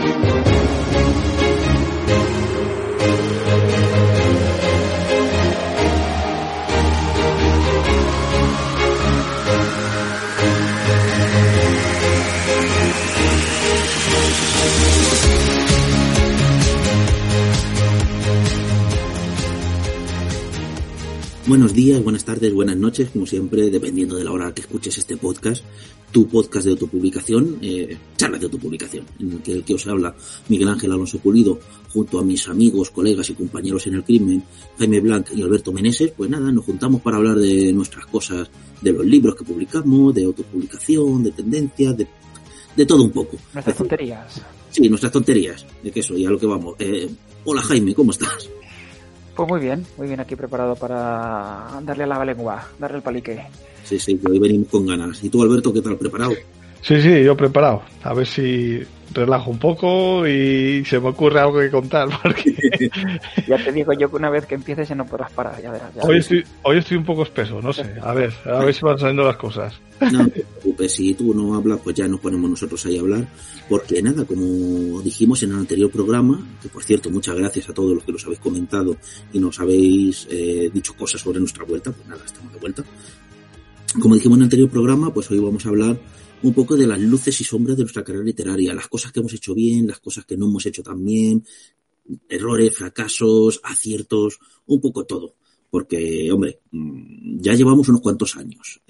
Buenos días, buenas tardes, buenas noches, como siempre, dependiendo de la hora que escuches este podcast, tu podcast de autopublicación, charlas de autopublicación, en el que os habla Miguel Ángel Alonso Pulido, junto a mis amigos, colegas y compañeros en el crimen, Jaime Blanc y Alberto Meneses. Pues nada, nos juntamos para hablar de nuestras cosas, de los libros que publicamos, de autopublicación, de tendencias, de todo un poco. Nuestras tonterías. Sí, nuestras tonterías, de que eso, y a lo que vamos. Hola Jaime, ¿cómo estás? Pues muy bien aquí preparado para darle a la lengua, darle el palique. Sí, que hoy venimos con ganas. ¿Y tú, Alberto, qué tal, preparado? Sí, yo preparado. A ver si relajo un poco y se me ocurre algo que contar, porque... Ya te digo yo que una vez que empieces ya no podrás parar, ya verás. Hoy estoy un poco espeso, no sé. A ver si van saliendo las cosas. No te preocupes, si tú no hablas, pues ya nos ponemos nosotros ahí a hablar. Porque nada, como dijimos en el anterior programa, que por cierto, muchas gracias a todos los que nos habéis comentado y nos habéis dicho cosas sobre nuestra vuelta, pues nada, estamos de vuelta. Como dijimos en el anterior programa, pues hoy vamos a hablar un poco de las luces y sombras de nuestra carrera literaria, las cosas que hemos hecho bien, las cosas que no hemos hecho tan bien, errores, fracasos, aciertos, un poco todo. Porque, hombre, ya llevamos unos cuantos años.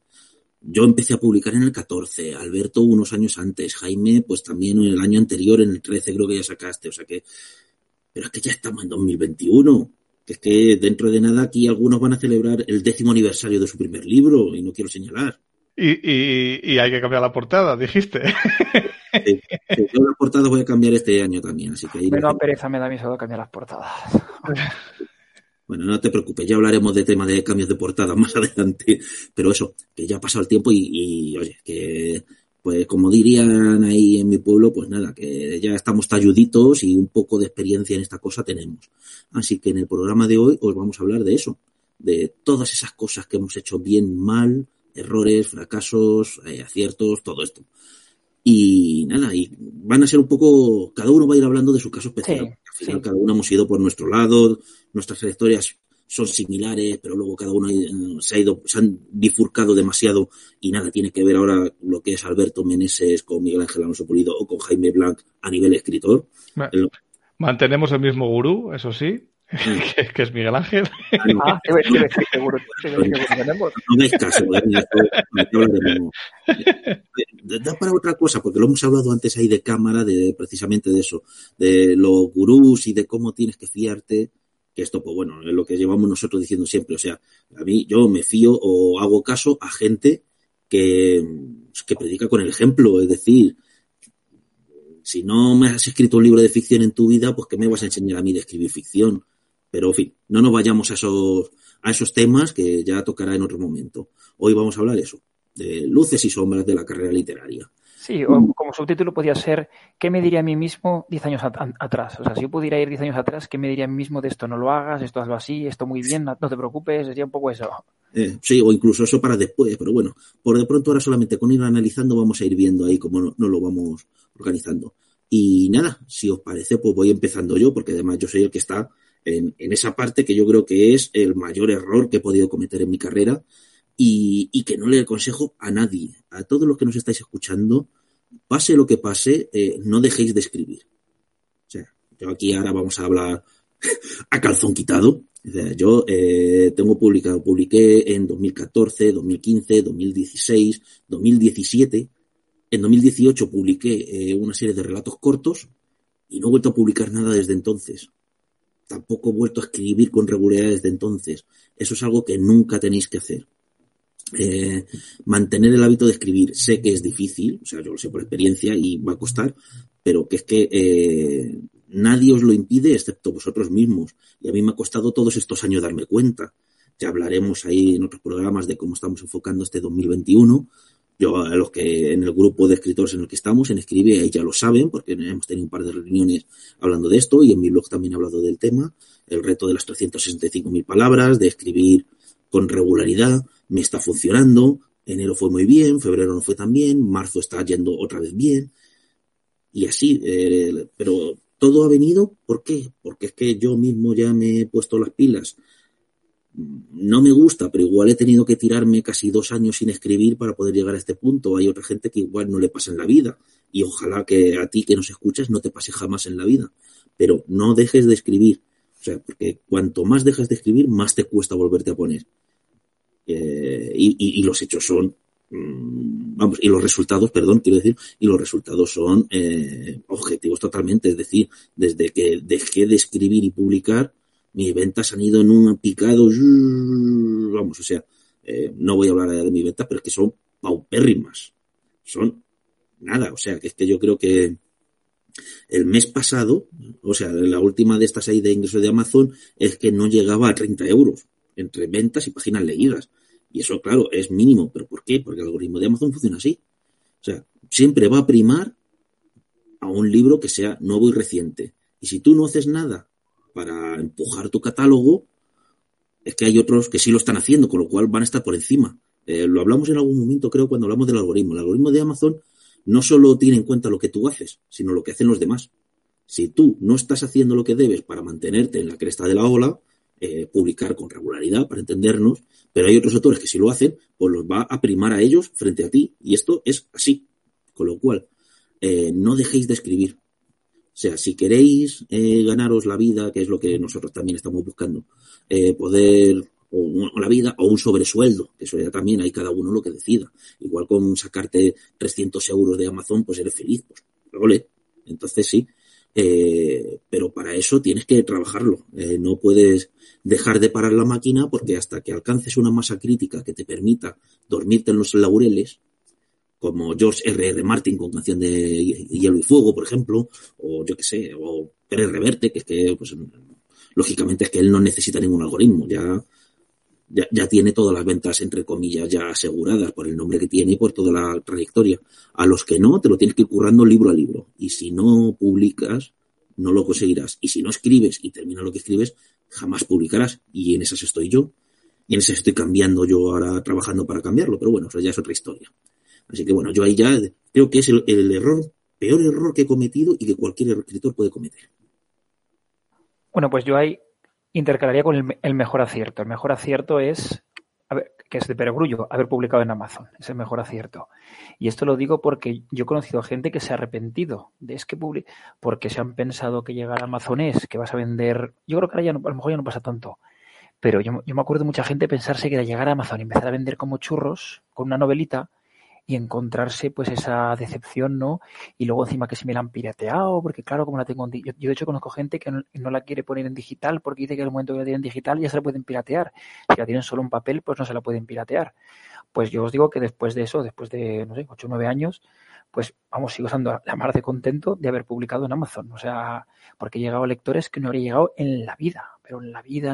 Yo empecé a publicar en el 14, Alberto unos años antes, Jaime pues también en el año anterior, en el 13 creo que ya sacaste, o sea que... Pero es que ya estamos en 2021. Que es que dentro de nada aquí algunos van a celebrar el 10º aniversario de su primer libro y no quiero señalar. Y hay que cambiar la portada, dijiste. Sí, yo la portada voy a cambiar este año también, así que... Menos pereza me da miedo cambiar las portadas. Bueno, no te preocupes, ya hablaremos de tema de cambios de portada más adelante, pero eso, que ya ha pasado el tiempo y oye, que pues como dirían ahí en mi pueblo, pues nada, que ya estamos talluditos y un poco de experiencia en esta cosa tenemos. Así que en el programa de hoy os vamos a hablar de eso, de todas esas cosas que hemos hecho bien, mal, errores, fracasos, aciertos, todo esto. Y nada, y van a ser un poco, cada uno va a ir hablando de su caso especial. Sí, al final cada uno hemos ido por nuestro lado, nuestras trayectorias son similares, pero luego cada uno se han bifurcado demasiado y nada, tiene que ver ahora lo que es Alberto Meneses con Miguel Ángel Alonso Pulido o con Jaime Blanc a nivel escritor. Mantenemos el mismo gurú, eso sí. que es Miguel Ángel. Seguro. No me hagáis caso, da para otra cosa, porque lo hemos hablado antes ahí de cámara, de precisamente de eso, de los gurús y de cómo tienes que fiarte, que esto, pues bueno, es lo que llevamos nosotros diciendo siempre, o sea, a mí yo me fío o hago caso a gente que predica con el ejemplo, es decir, si no me has escrito un libro de ficción en tu vida, pues ¿qué me vas a enseñar a mí de escribir ficción? Pero, en fin, no nos vayamos a esos temas que ya tocará en otro momento. Hoy vamos a hablar eso, de luces y sombras de la carrera literaria. Sí, o como subtítulo podría ser ¿qué me diría a mí mismo 10 años atrás? O sea, si yo pudiera ir 10 años atrás, ¿qué me diría a mí mismo de esto no lo hagas, esto hazlo así, esto muy bien, no te preocupes? Sería un poco eso. Sí, o incluso eso para después, pero bueno, por de pronto ahora solamente con ir analizando vamos a ir viendo ahí cómo no lo vamos organizando. Y nada, si os parece, pues voy empezando yo, porque además yo soy el que está en esa parte que yo creo que es el mayor error que he podido cometer en mi carrera y que no le aconsejo a nadie, a todos los que nos estáis escuchando, pase lo que pase, no dejéis de escribir. O sea, yo aquí ahora vamos a hablar a calzón quitado. O sea, yo publiqué en 2014, 2015, 2016, 2017. En 2018 publiqué una serie de relatos cortos y no he vuelto a publicar nada desde entonces. Tampoco he vuelto a escribir con regularidad desde entonces. Eso es algo que nunca tenéis que hacer. Mantener el hábito de escribir. Sé que es difícil, o sea, yo lo sé por experiencia y va a costar, pero que es que nadie os lo impide excepto vosotros mismos. Y a mí me ha costado todos estos años darme cuenta. Ya hablaremos ahí en otros programas de cómo estamos enfocando este 2021. Yo, a los que en el grupo de escritores en el que estamos, en Escribe, ahí ya lo saben, porque hemos tenido un par de reuniones hablando de esto, y en mi blog también he hablado del tema, el reto de las 365.000 palabras, de escribir con regularidad, me está funcionando, enero fue muy bien, febrero no fue tan bien, marzo está yendo otra vez bien, Y así, pero todo ha venido, ¿por qué? Porque es que yo mismo ya me he puesto las pilas. No me gusta, pero igual he tenido que tirarme casi 2 años sin escribir para poder llegar a este punto. Hay otra gente que igual no le pasa en la vida. Y ojalá que a ti que nos escuchas no te pase jamás en la vida. Pero no dejes de escribir. O sea, porque cuanto más dejas de escribir, más te cuesta volverte a poner. Y los hechos son, vamos, y los resultados, perdón, quiero decir, y los resultados son objetivos totalmente. Es decir, desde que dejé de escribir y publicar, mis ventas han ido en un picado, vamos, o sea, no voy a hablar de mis ventas, pero es que son paupérrimas. Son nada, o sea, que es que yo creo que el mes pasado, o sea, la última de estas ahí de ingresos de Amazon es que no llegaba a 30 euros entre ventas y páginas leídas. Y eso, claro, es mínimo. ¿Pero por qué? Porque el algoritmo de Amazon funciona así. O sea, siempre va a primar a un libro que sea nuevo y reciente. Y si tú no haces nada para empujar tu catálogo, es que hay otros que sí lo están haciendo, con lo cual van a estar por encima. Lo hablamos en algún momento, creo, cuando hablamos del algoritmo. El algoritmo de Amazon no solo tiene en cuenta lo que tú haces, sino lo que hacen los demás. Si tú no estás haciendo lo que debes para mantenerte en la cresta de la ola, publicar con regularidad, para entendernos, pero hay otros autores que si lo hacen, pues los va a primar a ellos frente a ti. Y esto es así. Con lo cual, no dejéis de escribir. O sea, si queréis ganaros la vida, que es lo que nosotros también estamos buscando, poder, o la vida, o un sobresueldo, que eso ya también hay cada uno lo que decida. Igual con sacarte 300 euros de Amazon, pues eres feliz. Pues, ole. Entonces sí. Pero para eso tienes que trabajarlo. No puedes dejar de parar la máquina porque hasta que alcances una masa crítica que te permita dormirte en los laureles, como George R.R. Martin con Canción de Hielo y Fuego, por ejemplo, o yo qué sé, o Pérez Reverte, que es que, pues, lógicamente es que él no necesita ningún algoritmo, ya tiene todas las ventas, entre comillas, ya aseguradas por el nombre que tiene y por toda la trayectoria. A los que no, te lo tienes que ir currando libro a libro. Y si no publicas, no lo conseguirás. Y si no escribes y terminas lo que escribes, jamás publicarás. Y en esas estoy yo. Y en esas estoy cambiando yo ahora, trabajando para cambiarlo. Pero bueno, eso ya es otra historia. Así que bueno, yo ahí ya creo que es el peor error que he cometido y que cualquier escritor puede cometer. Bueno, pues yo ahí intercalaría con el mejor acierto. El mejor acierto es, que es de perogrullo, haber publicado en Amazon. Es el mejor acierto. Y esto lo digo porque yo he conocido a gente que se ha arrepentido de porque se han pensado que llegar a Amazon es que vas a vender. Yo creo que ahora ya no, a lo mejor ya no pasa tanto. Pero yo me acuerdo de mucha gente pensarse que era llegar a Amazon y empezar a vender como churros con una novelita y encontrarse pues esa decepción, ¿no? Y luego encima que si me la han pirateado, porque claro, como la tengo yo de hecho conozco gente que no la quiere poner en digital porque dice que al momento que la tienen digital ya se la pueden piratear. Si la tienen solo en papel, pues no se la pueden piratear. Pues yo os digo que después de eso, después de, no sé, 8 o 9 años, pues vamos, sigo estando la mar de contento de haber publicado en Amazon. O sea, porque he llegado a lectores que no habría llegado en la vida, pero en la vida,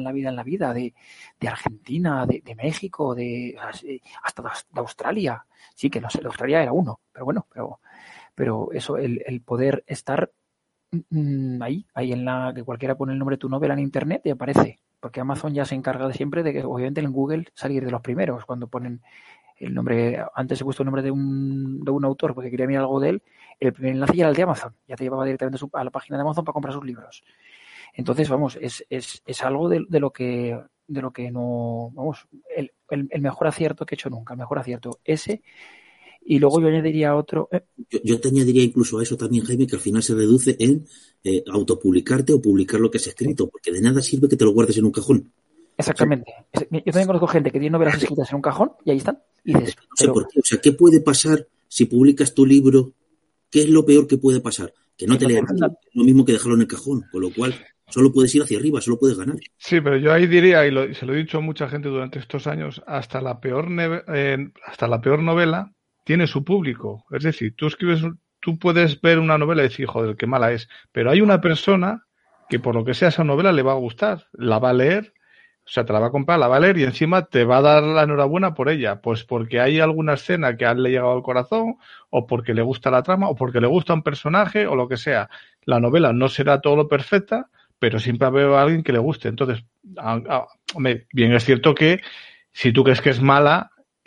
de Argentina, de México, hasta de Australia. Sí, que no sé, de Australia era uno, pero bueno, pero eso, el poder estar ahí en que cualquiera pone el nombre de tu novela en internet y aparece. Porque Amazon ya se encarga de siempre de que, obviamente, en Google salir de los primeros. Cuando ponen el nombre, antes he puesto el nombre de un autor porque quería mirar algo de él, el primer enlace ya era el de Amazon. Ya te llevaba directamente a la página de Amazon para comprar sus libros. Entonces, vamos, es algo de lo que no, vamos, el mejor acierto que he hecho nunca, el mejor acierto ese. Y luego yo añadiría otro. Yo te añadiría incluso a eso también, Jaime, que al final se reduce en autopublicarte o publicar lo que has escrito, porque de nada sirve que te lo guardes en un cajón. Exactamente. ¿Sí? Yo también conozco gente que tiene novelas escritas en un cajón y ahí están. Y dices, no sé por qué. O sea, ¿qué puede pasar si publicas tu libro? ¿Qué es lo peor que puede pasar? Que no te lean. Lo mismo que dejarlo en el cajón, con lo cual solo puedes ir hacia arriba, solo puedes ganar. Sí, pero yo ahí diría, y se lo he dicho a mucha gente durante estos años, hasta la peor novela tiene su público. Es decir, tú puedes ver una novela y decir, joder, qué mala es, pero hay una persona que por lo que sea esa novela le va a gustar, la va a leer, o sea, te la va a comprar, la va a leer y encima te va a dar la enhorabuena por ella, pues porque hay alguna escena que le ha llegado al corazón, o porque le gusta la trama, o porque le gusta un personaje, o lo que sea. La novela no será todo lo perfecta, pero siempre va a haber a alguien que le guste. Entonces, bien es cierto que si tú crees que es mala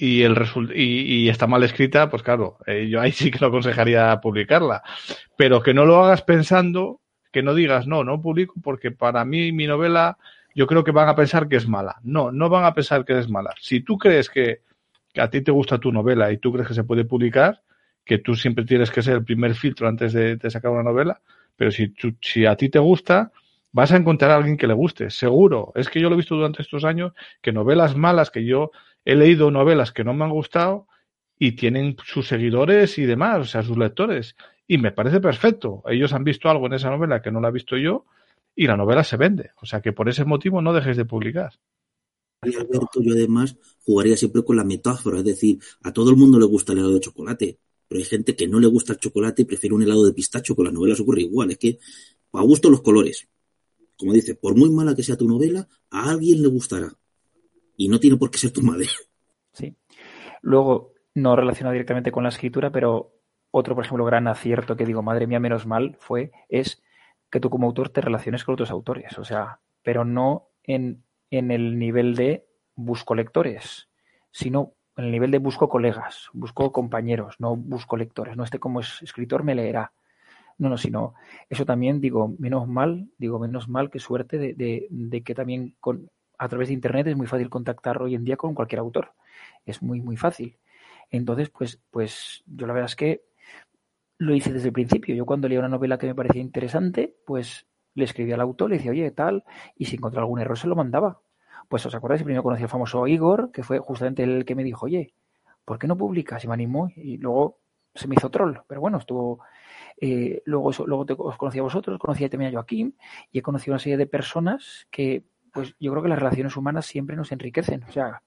y está mal escrita, pues claro, yo ahí sí que no aconsejaría publicarla. Pero que no lo hagas pensando, que no digas, no publico porque para mí mi novela, yo creo que van a pensar que es mala. No van a pensar que es mala. Si tú crees que a ti te gusta tu novela y tú crees que se puede publicar, que tú siempre tienes que ser el primer filtro antes de sacar una novela, pero si a ti te gusta, vas a encontrar a alguien que le guste, seguro. Es que yo lo he visto durante estos años, que novelas malas, que yo he leído novelas que no me han gustado y tienen sus seguidores y demás, o sea, sus lectores. Y me parece perfecto. Ellos han visto algo en esa novela que no la he visto yo y la novela se vende. O sea, que por ese motivo no dejes de publicar. Y Alberto, yo además jugaría siempre con la metáfora, es decir, a todo el mundo le gusta el helado de chocolate, pero hay gente que no le gusta el chocolate y prefiere un helado de pistacho. Con las novelas ocurre igual, es que a gusto los colores. Como dice, por muy mala que sea tu novela, a alguien le gustará. Y no tiene por qué ser tu madre. Sí. Luego, no relacionado directamente con la escritura, pero otro, por ejemplo, gran acierto que digo, madre mía, menos mal, es que tú como autor te relaciones con otros autores. O sea, pero no en el nivel de busco lectores, sino en el nivel de busco colegas, busco compañeros, no busco lectores. No como escritor me leerá. No, sino eso también digo, menos mal, qué suerte de que también a través de internet es muy fácil contactar hoy en día con cualquier autor. Es muy, muy fácil. Entonces, pues yo la verdad es que lo hice desde el principio. Yo cuando leía una novela que me parecía interesante, pues le escribía al autor, le decía, oye, tal, y si encontraba algún error se lo mandaba. Pues os acordáis, primero conocí al famoso Igor, que fue justamente el que me dijo, oye, ¿por qué no publicas? Y me animó y luego se me hizo troll, pero bueno, estuvo... luego os conocí a vosotros, conocí también a Joaquín y he conocido una serie de personas que, pues yo creo que las relaciones humanas siempre nos enriquecen, o sea,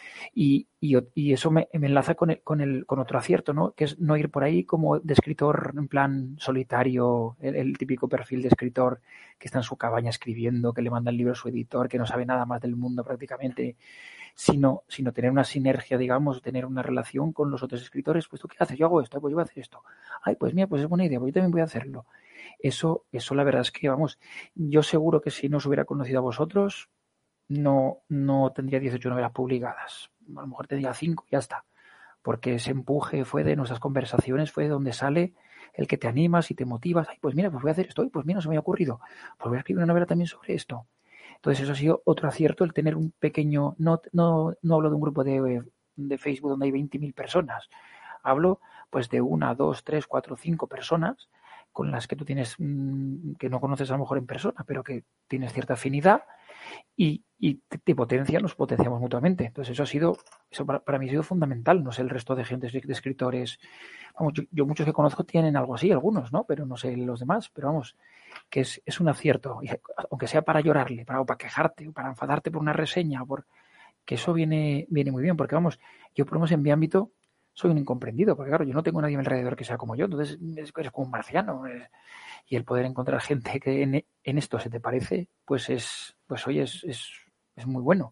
y eso me enlaza con otro acierto, ¿no? Que es no ir por ahí como de escritor en plan solitario, el típico perfil de escritor que está en su cabaña escribiendo, que le manda el libro a su editor, que no sabe nada más del mundo prácticamente, sino tener una sinergia, digamos, tener una relación con los otros escritores. Pues tú qué haces, yo hago esto, pues yo voy a hacer esto. Ay, pues mira, pues es buena idea, pues yo también voy a hacerlo. Eso la verdad es que, vamos, yo seguro que si no os hubiera conocido a vosotros, no tendría 18 novelas publicadas. A lo mejor tendría 5 y ya está. Porque ese empuje fue de nuestras conversaciones, fue de donde sale el que te animas y te motivas. Ay, pues mira, pues voy a hacer esto, pues mira, no se me ha ocurrido. Pues voy a escribir una novela también sobre esto. Entonces eso ha sido otro acierto, el tener un pequeño, no hablo de un grupo de Facebook donde hay 20.000 personas, hablo pues de 1, 2, 3, 4, 5 personas con las que tú tienes, que no conoces a lo mejor en persona, pero que tienes cierta afinidad y te potencian, nos potenciamos mutuamente. Entonces eso para mí ha sido fundamental. No sé el resto de gente, de escritores, vamos, yo muchos que conozco tienen algo así, algunos, ¿no? Pero no sé los demás, pero vamos, que es un acierto, aunque sea para llorarle, para quejarte, para enfadarte por una reseña, que eso viene muy bien, porque vamos, yo por lo menos en mi ámbito soy un incomprendido, porque claro, yo no tengo nadie a mi alrededor que sea como yo, entonces eres como un marciano, y el poder encontrar gente que en esto se te parece, pues oye, es muy bueno.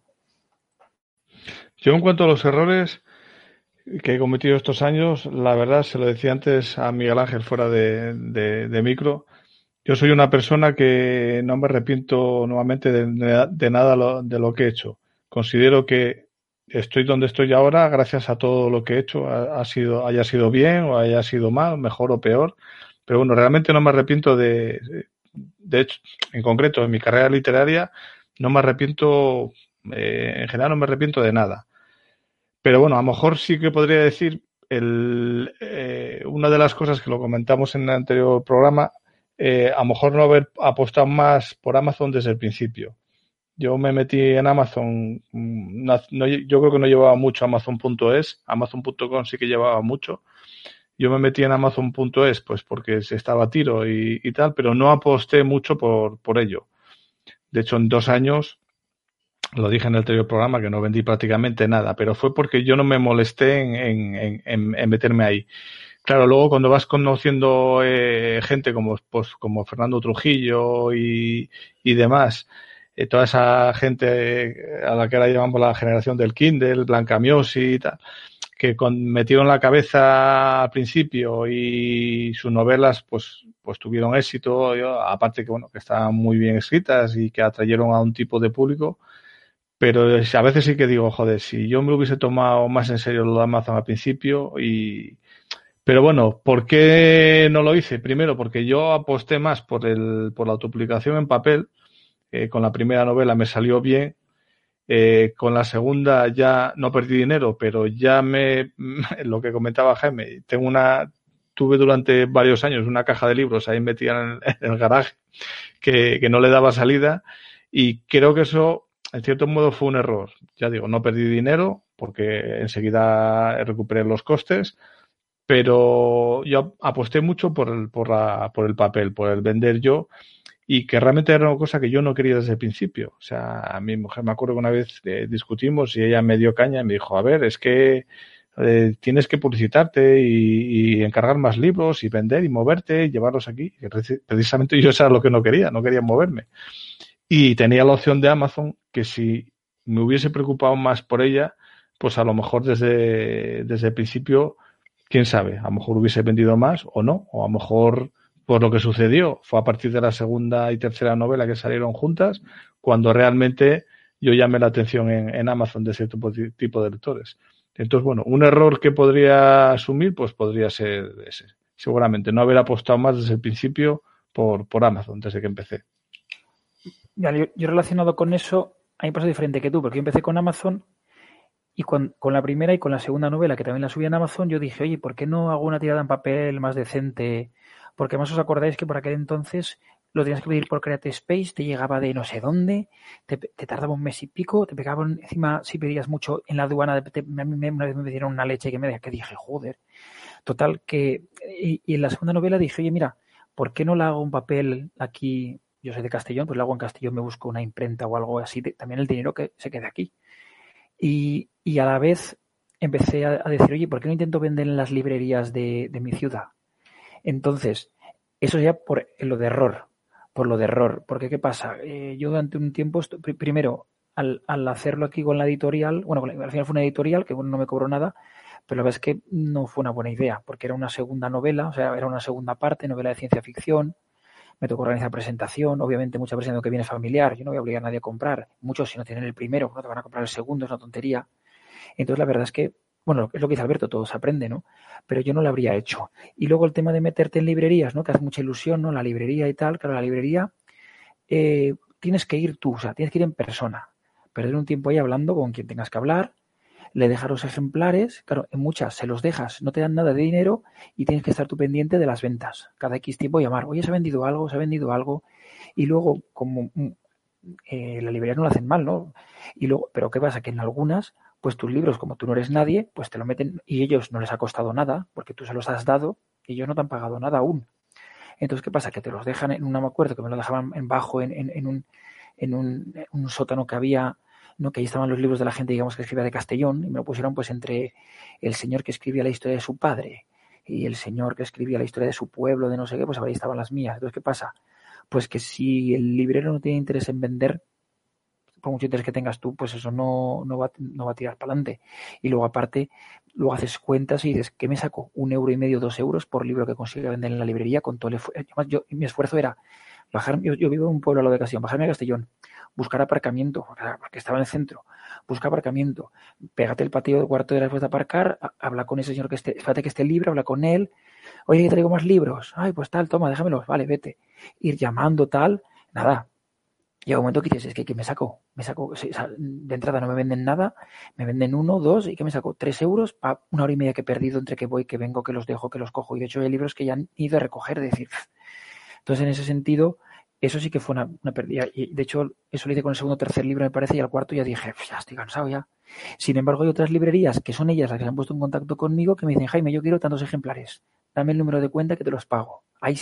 Yo en cuanto a los errores que he cometido estos años, la verdad, se lo decía antes a Miguel Ángel fuera de micro, yo soy una persona que no me arrepiento nuevamente de nada de lo que he hecho. Considero que estoy donde estoy ahora gracias a todo lo que he hecho, haya sido bien o haya sido mal, mejor o peor. Pero bueno, realmente no me arrepiento de hecho, en concreto, en mi carrera literaria, no me arrepiento, en general no me arrepiento de nada. Pero bueno, a lo mejor sí que podría decir una de las cosas que lo comentamos en el anterior programa, a lo mejor no haber apostado más por Amazon desde el principio. Yo me metí en Amazon, yo creo que no llevaba mucho Amazon.es, Amazon.com sí que llevaba mucho. Yo me metí en Amazon.es pues porque se estaba a tiro y tal, pero no aposté mucho por ello. De hecho, en 2 años, lo dije en el anterior programa, que no vendí prácticamente nada, pero fue porque yo no me molesté en meterme ahí. Claro, luego cuando vas conociendo gente como Fernando Trujillo y demás, toda esa gente a la que ahora llamamos la generación del Kindle, Blanca Miosi y tal, que metieron la cabeza al principio y sus novelas pues tuvieron éxito, aparte que bueno, que estaban muy bien escritas y que atrayeron a un tipo de público, Pero a veces sí que digo, joder, si yo me hubiese tomado más en serio lo de Amazon al principio Pero bueno, ¿por qué no lo hice? Primero, porque yo aposté más por la autopublicación en papel. Con la primera novela me salió bien. Con la segunda ya no perdí dinero, pero ya lo que comentaba Jaime, tuve durante varios años una caja de libros ahí metida en el garaje que no le daba salida, y creo que eso en cierto modo fue un error. Ya digo, no perdí dinero porque enseguida recuperé los costes, pero yo aposté mucho por el papel, por el vender yo, y que realmente era una cosa que yo no quería desde el principio. O sea, a mi mujer me acuerdo que una vez discutimos y ella me dio caña y me dijo, a ver, es que tienes que publicitarte y encargar más libros y vender y moverte y llevarlos aquí. Y precisamente yo eso era lo que no quería moverme. Y tenía la opción de Amazon, que si me hubiese preocupado más por ella, pues a lo mejor desde el principio, quién sabe, a lo mejor hubiese vendido más o no, o a lo mejor por lo que sucedió fue a partir de la segunda y tercera novela que salieron juntas, cuando realmente yo llamé la atención en Amazon de cierto tipo de lectores. Entonces, bueno, un error que podría asumir, pues podría ser ese. Seguramente no haber apostado más desde el principio por Amazon, desde que empecé. Yo relacionado con eso, a mí me pasa diferente que tú, porque yo empecé con Amazon y con la primera y con la segunda novela, que también la subí en Amazon, yo dije, oye, ¿por qué no hago una tirada en papel más decente? Porque además os acordáis que por aquel entonces lo tenías que pedir por Create Space, te llegaba de no sé dónde, te tardaba un mes y pico, te pegaban encima si pedías mucho en la aduana, una vez me dieron una leche que dije, joder. Total, y en la segunda novela dije, oye, mira, ¿por qué no la hago en papel aquí? Yo soy de Castellón, pues lo hago en Castellón, me busco una imprenta o algo así, también el dinero que se quede aquí. Y a la vez empecé a decir, oye, ¿por qué no intento vender en las librerías de mi ciudad? Entonces, eso ya por lo de error, porque ¿qué pasa? Yo durante un tiempo, primero, al hacerlo aquí con la editorial, bueno, al final fue una editorial que no me cobró nada, pero la verdad es que no fue una buena idea, porque era una segunda novela, o sea, era una segunda parte, novela de ciencia ficción, me tocó organizar presentación, obviamente mucha presentación que viene familiar, yo no voy a obligar a nadie a comprar, muchos si no tienen el primero, no te van a comprar el segundo, es una tontería. Entonces la verdad es que, bueno, es lo que dice Alberto, todo se aprende, ¿no? Pero yo no lo habría hecho. Y luego el tema de meterte en librerías, ¿no? Que hace mucha ilusión, ¿no? La librería y tal, claro, la librería tienes que ir tú, o sea, tienes que ir en persona, perder un tiempo ahí hablando con quien tengas que hablar, le dejas los ejemplares, claro, en muchas se los dejas, no te dan nada de dinero y tienes que estar tú pendiente de las ventas. Cada X tiempo llamar, oye, se ha vendido algo, y luego, como la librería no lo hacen mal, ¿no? Y luego, pero ¿qué pasa? Que en algunas, pues tus libros, como tú no eres nadie, pues te lo meten y ellos no les ha costado nada, porque tú se los has dado y ellos no te han pagado nada aún. Entonces, ¿qué pasa? Que te los dejan en un acuerdo, que me lo dejaban en bajo en un sótano que había, ¿no? Que ahí estaban los libros de la gente, digamos, que escribía de Castellón, y me lo pusieron pues entre el señor que escribía la historia de su padre y el señor que escribía la historia de su pueblo, de no sé qué, pues ahí estaban las mías. Entonces, ¿qué pasa? Pues que si el librero no tiene interés en vender, por mucho interés que tengas tú, pues eso no va a tirar para adelante. Y luego, aparte, luego haces cuentas y dices, ¿qué me saco? 1,5 €, 2 € por libro que consiga vender en la librería con todo el esfuerzo. Mi esfuerzo era bajar, yo vivo en un pueblo al lado de Castellón, bajarme a Castellón, buscar aparcamiento, porque estaba en el centro, busca aparcamiento, pégate el patio de cuarto de la después de aparcar, habla con ese señor que fíjate que esté libre, habla con él, oye, traigo más libros, ay, pues tal, toma, déjamelos, vale, vete, ir llamando, tal, nada. Llega un momento que dices, es que me saco, de entrada no me venden nada, me venden 1, 2, y que me saco 3 € para 1 hora y media que he perdido entre que voy, que vengo, que los dejo, que los cojo, y de hecho hay libros que ya han ido a recoger, decir. Entonces, en ese sentido, eso sí que fue una pérdida. Y de hecho, eso lo hice con el segundo o tercer libro, me parece, y al cuarto ya dije, ya estoy cansado ya. Sin embargo, hay otras librerías que son ellas las que se han puesto en contacto conmigo que me dicen, Jaime, yo quiero tantos ejemplares, dame el número de cuenta que te los pago. Ahí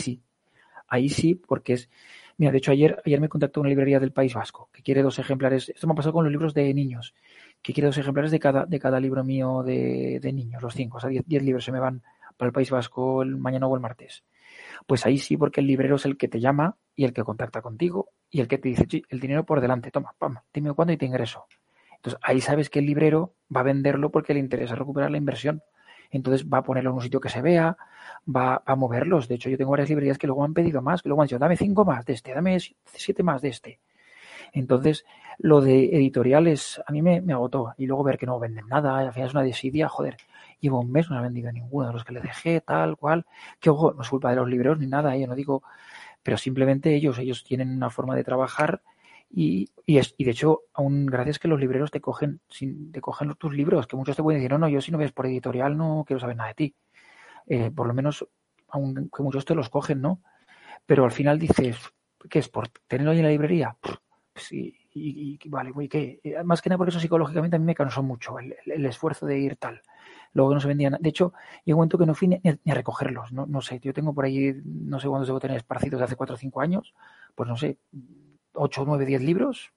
sí, porque es... Mira, de hecho, ayer me contactó una librería del País Vasco que quiere 2 ejemplares. Esto me ha pasado con los libros de niños, que quiere 2 ejemplares de cada libro mío de niños, los 5. O sea, 10 libros se me van para el País Vasco el mañana o el martes. Pues ahí sí, porque el librero es el que te llama y el que contacta contigo y el que te dice, el dinero por delante, toma, pam, dime cuándo y te ingreso. Entonces, ahí sabes que el librero va a venderlo porque le interesa recuperar la inversión. Entonces va a ponerlo en un sitio que se vea, va a moverlos. De hecho, yo tengo varias librerías que luego han pedido más, que luego han dicho, dame 5 más de este, dame 7 más de este. Entonces, lo de editoriales a mí me agotó. Y luego ver que no venden nada, al final es una desidia, joder. Llevo un mes, no ha vendido ninguno de los que le dejé, tal, cual. Que ojo, no es culpa de los libreros ni nada, yo no digo, pero simplemente ellos tienen una forma de trabajar y de hecho, aún gracias que los libreros te cogen tus libros, que muchos te pueden decir, no, yo si no ves por editorial no quiero saber nada de ti. Por lo menos, aunque muchos te los cogen, ¿no? Pero al final dices, ¿qué es? ¿Por tenerlo ahí en la librería? Sí, y vale, güey, ¿qué? Más que nada porque eso psicológicamente a mí me cansó mucho, el esfuerzo de ir tal. Luego que no se vendían. De hecho, llegó un momento que no fui ni a recogerlos. No sé, yo tengo por ahí, no sé cuántos debo tener esparcidos de hace 4 o 5 años, pues no sé, 8, 9, 10 libros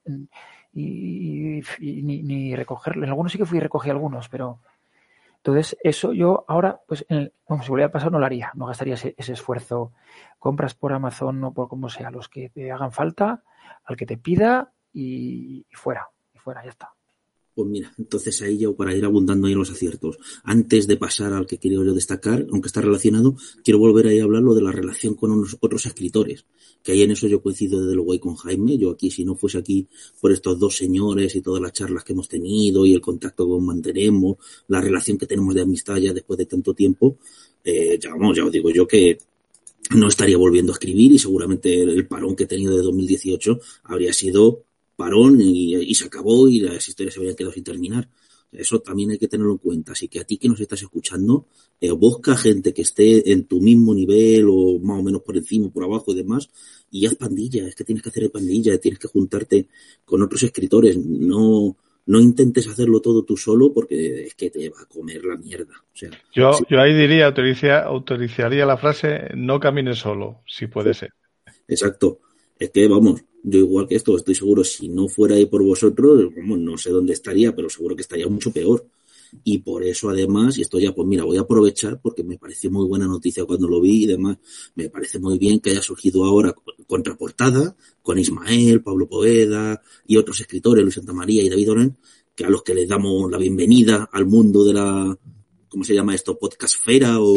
y ni recogerlos. En algunos sí que fui y recogí algunos, pero entonces eso yo ahora, pues si volviera a pasar no lo haría, no gastaría ese esfuerzo. Compras por Amazon o por como sea, los que te hagan falta, al que te pida y fuera, ya está. Pues mira, entonces ahí yo para ir abundando ahí en los aciertos. Antes de pasar al que quiero yo destacar, aunque está relacionado, quiero volver ahí a hablar lo de la relación con otros escritores, que ahí en eso yo coincido desde luego ahí con Jaime. Yo aquí, si no fuese aquí por estos dos señores y todas las charlas que hemos tenido y el contacto que mantenemos, la relación que tenemos de amistad ya después de tanto tiempo, ya os digo yo que no estaría volviendo a escribir y seguramente el parón que he tenido de 2018 habría sido parón y se acabó y las historias se habrían quedado sin terminar. Eso también hay que tenerlo en cuenta. Así que a ti que nos estás escuchando, busca gente que esté en tu mismo nivel o más o menos por encima, por abajo y demás, y haz pandilla. Es que tienes que hacer pandilla, tienes que juntarte con otros escritores. No intentes hacerlo todo tú solo porque es que te va a comer la mierda. O sea, yo ahí diría, autorizaría la frase, no camines solo, si puede ser. Exacto. Es que, vamos, yo igual que esto, estoy seguro, si no fuera ahí por vosotros, vamos, no sé dónde estaría, pero seguro que estaría mucho peor. Y por eso, además, y esto ya, pues mira, voy a aprovechar porque me pareció muy buena noticia cuando lo vi y demás. Me parece muy bien que haya surgido ahora Contraportada con Ismael, Pablo Poveda y otros escritores, Luis Santamaría y David Oren, que a los que les damos la bienvenida al mundo de la... ¿cómo se llama esto? Podcastfera o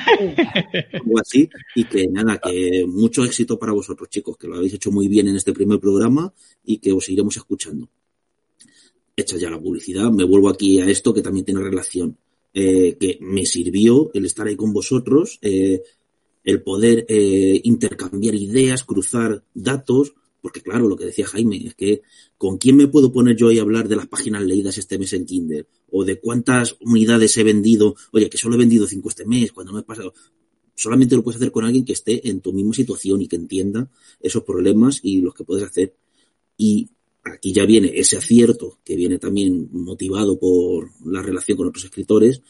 algo así. Y que nada, que mucho éxito para vosotros, chicos, que lo habéis hecho muy bien en este primer programa y que os iremos escuchando. Hecha ya la publicidad, me vuelvo aquí a esto que también tiene relación. Que me sirvió el estar ahí con vosotros, el poder intercambiar ideas, cruzar datos, porque claro, lo que decía Jaime, es que ¿con quién me puedo poner yo ahí a hablar de las páginas leídas este mes en Kindle? O de cuántas unidades he vendido, oye, que solo he vendido 5 este mes, cuando me he pasado. Solamente lo puedes hacer con alguien que esté en tu misma situación y que entienda esos problemas y los que puedes hacer. Y aquí ya viene ese acierto, que viene también motivado por la relación con otros escritores,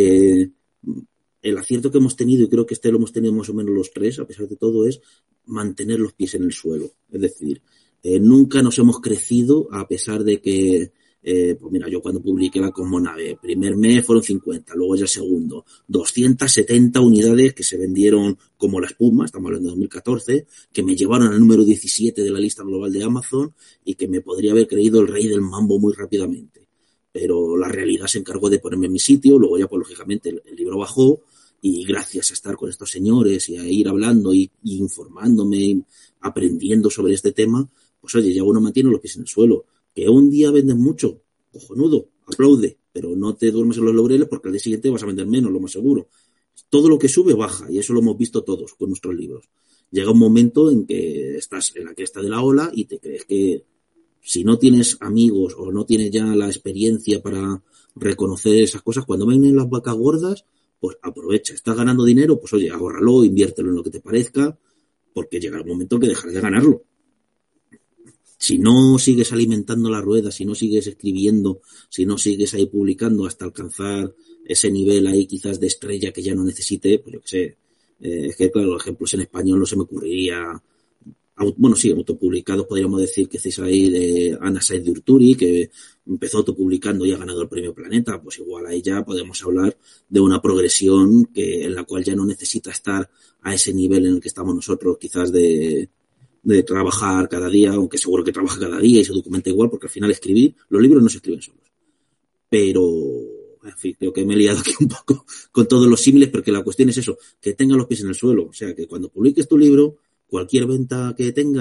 el acierto que hemos tenido, y creo que lo hemos tenido más o menos los tres, a pesar de todo, es mantener los pies en el suelo. Es decir, nunca nos hemos crecido a pesar de que, pues mira, yo cuando publiqué la Cosmonave, primer mes fueron 50, luego ya el segundo, 270 unidades que se vendieron como la espuma, estamos hablando de 2014, que me llevaron al número 17 de la lista global de Amazon y que me podría haber creído el rey del mambo muy rápidamente. Pero la realidad se encargó de ponerme en mi sitio, luego ya pues lógicamente el libro bajó y gracias a estar con estos señores y a ir hablando y informándome y aprendiendo sobre este tema, pues oye, ya uno mantiene los pies en el suelo. Que un día venden mucho, cojonudo, aplaude, pero no te duermes en los laureles porque al día siguiente vas a vender menos, lo más seguro. Todo lo que sube baja y eso lo hemos visto todos con nuestros libros. Llega un momento en que estás en la cresta de la ola y te crees que si no tienes amigos o no tienes ya la experiencia para reconocer esas cosas, cuando vienen las vacas gordas, pues aprovecha. Estás ganando dinero, pues oye, ahórralo, inviértelo en lo que te parezca, porque llegará un momento que dejarás de ganarlo. Si no sigues alimentando la rueda, si no sigues escribiendo, si no sigues ahí publicando hasta alcanzar ese nivel ahí quizás de estrella que ya no necesite, pues yo qué sé, es que claro, ejemplos en español no se me ocurriría. Bueno, sí, autopublicados podríamos decir que estáis ahí de Ana Said de Urturi, que empezó autopublicando y ha ganado el premio Planeta, pues igual ahí ya podemos hablar de una progresión en la cual ya no necesita estar a ese nivel en el que estamos nosotros, quizás de trabajar cada día, aunque seguro que trabaja cada día y se documenta igual, porque al final los libros no se escriben solos. Pero, en fin, creo que me he liado aquí un poco con todos los símiles, porque la cuestión es eso, que tenga los pies en el suelo, o sea, que cuando publiques tu libro, cualquier venta que tengas,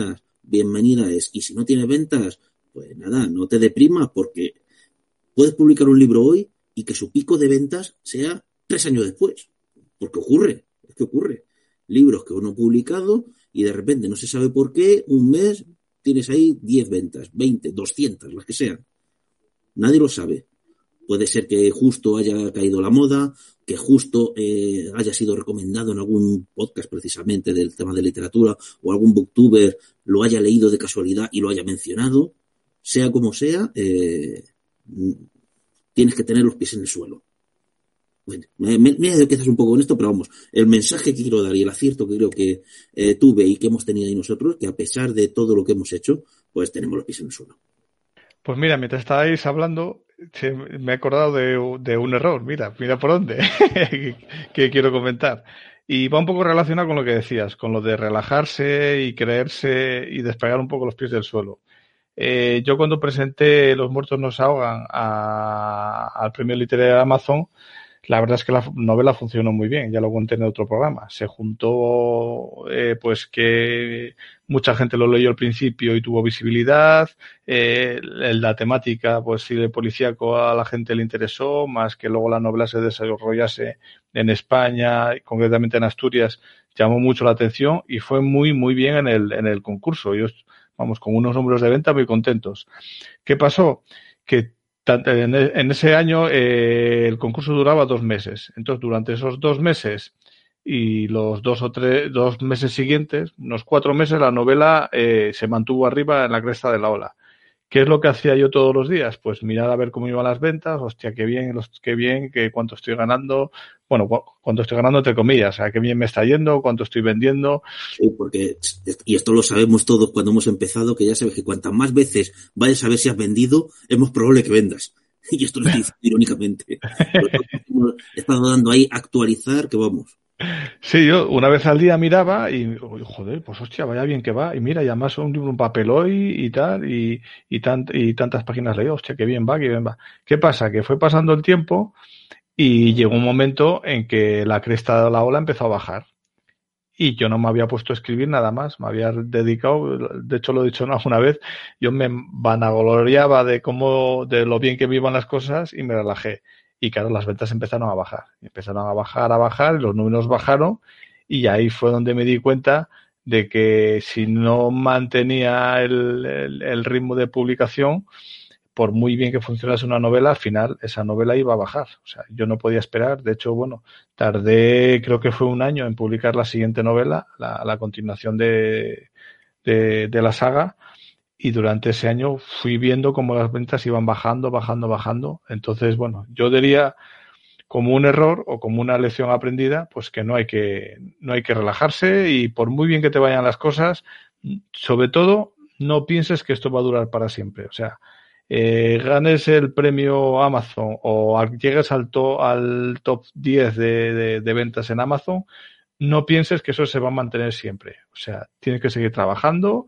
bienvenida es. Y si no tiene ventas, pues nada, no te deprimas porque puedes publicar un libro hoy y que su pico de ventas sea 3 años después. Porque es que ocurre. Libros que uno ha publicado y de repente no se sabe por qué, un mes tienes ahí 10 ventas, 20, 200, las que sean. Nadie lo sabe. Puede ser que justo haya caído la moda, que justo haya sido recomendado en algún podcast precisamente del tema de literatura o algún booktuber lo haya leído de casualidad y lo haya mencionado. Sea como sea, tienes que tener los pies en el suelo. Bueno, me he ido quizás un poco con esto, pero vamos, el mensaje que quiero dar y el acierto que creo que tuve y que hemos tenido ahí nosotros, que a pesar de todo lo que hemos hecho, pues tenemos los pies en el suelo. Pues mira, mientras estáis hablando, me he acordado de un error. Mira por dónde, que quiero comentar. Y va un poco relacionado con lo que decías, con lo de relajarse y creerse y despegar un poco los pies del suelo. Yo cuando presenté Los muertos nos ahogan al premio literario de Amazon, la verdad es que la novela funcionó muy bien, ya lo conté en otro programa. Se juntó, pues que mucha gente lo leyó al principio y tuvo visibilidad. La temática, pues sí, de policíaco a la gente le interesó, más que luego la novela se desarrollase en España, concretamente en Asturias, llamó mucho la atención y fue muy, muy bien en el concurso. Ellos, vamos, con unos números de venta muy contentos. ¿Qué pasó? Que en ese año el concurso duraba 2 meses. Entonces, durante esos 2 meses y los 2 meses siguientes, unos 4 meses, la novela se mantuvo arriba en la cresta de la ola. ¿Qué es lo que hacía yo todos los días? Pues mirar a ver cómo iban las ventas, hostia, qué bien, que cuánto estoy ganando, bueno, cuánto estoy ganando entre comillas, o sea, qué bien me está yendo, cuánto estoy vendiendo. Sí, porque, y esto lo sabemos todos cuando hemos empezado, que ya sabes que cuantas más veces vayas a ver si has vendido, es más probable que vendas. Y esto lo estoy diciendo irónicamente. He estado dando ahí actualizar, que vamos. Sí, yo una vez al día miraba y, joder, pues hostia, vaya bien que va. Y mira, y además un libro, un papel hoy y tal, y tantas páginas leídas, hostia, qué bien va, qué bien va. ¿Qué pasa? Que fue pasando el tiempo y llegó un momento en que la cresta de la ola empezó a bajar. Y yo no me había puesto a escribir nada más, me había dedicado, de hecho lo he dicho alguna vez, yo me vanagloriaba de lo bien que me iban las cosas y me relajé. Y claro, las ventas empezaron a bajar, a bajar, y los números bajaron y ahí fue donde me di cuenta de que si no mantenía el ritmo de publicación, por muy bien que funcionase una novela, al final esa novela iba a bajar. O sea, yo no podía esperar. De hecho, bueno, tardé, creo que fue 1 año en publicar la siguiente novela, la continuación de la saga. Y durante ese año fui viendo cómo las ventas iban bajando. Entonces, bueno, yo diría como un error o como una lección aprendida, pues que no hay que relajarse y por muy bien que te vayan las cosas, sobre todo, no pienses que esto va a durar para siempre. O sea, ganes el premio Amazon o llegues al top 10 de ventas en Amazon, no pienses que eso se va a mantener siempre. O sea, tienes que seguir trabajando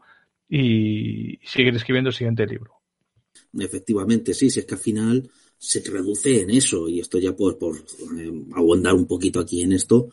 y seguir escribiendo el siguiente libro. Efectivamente, sí, si es que al final se reduce en eso, y esto ya por abundar un poquito aquí en esto,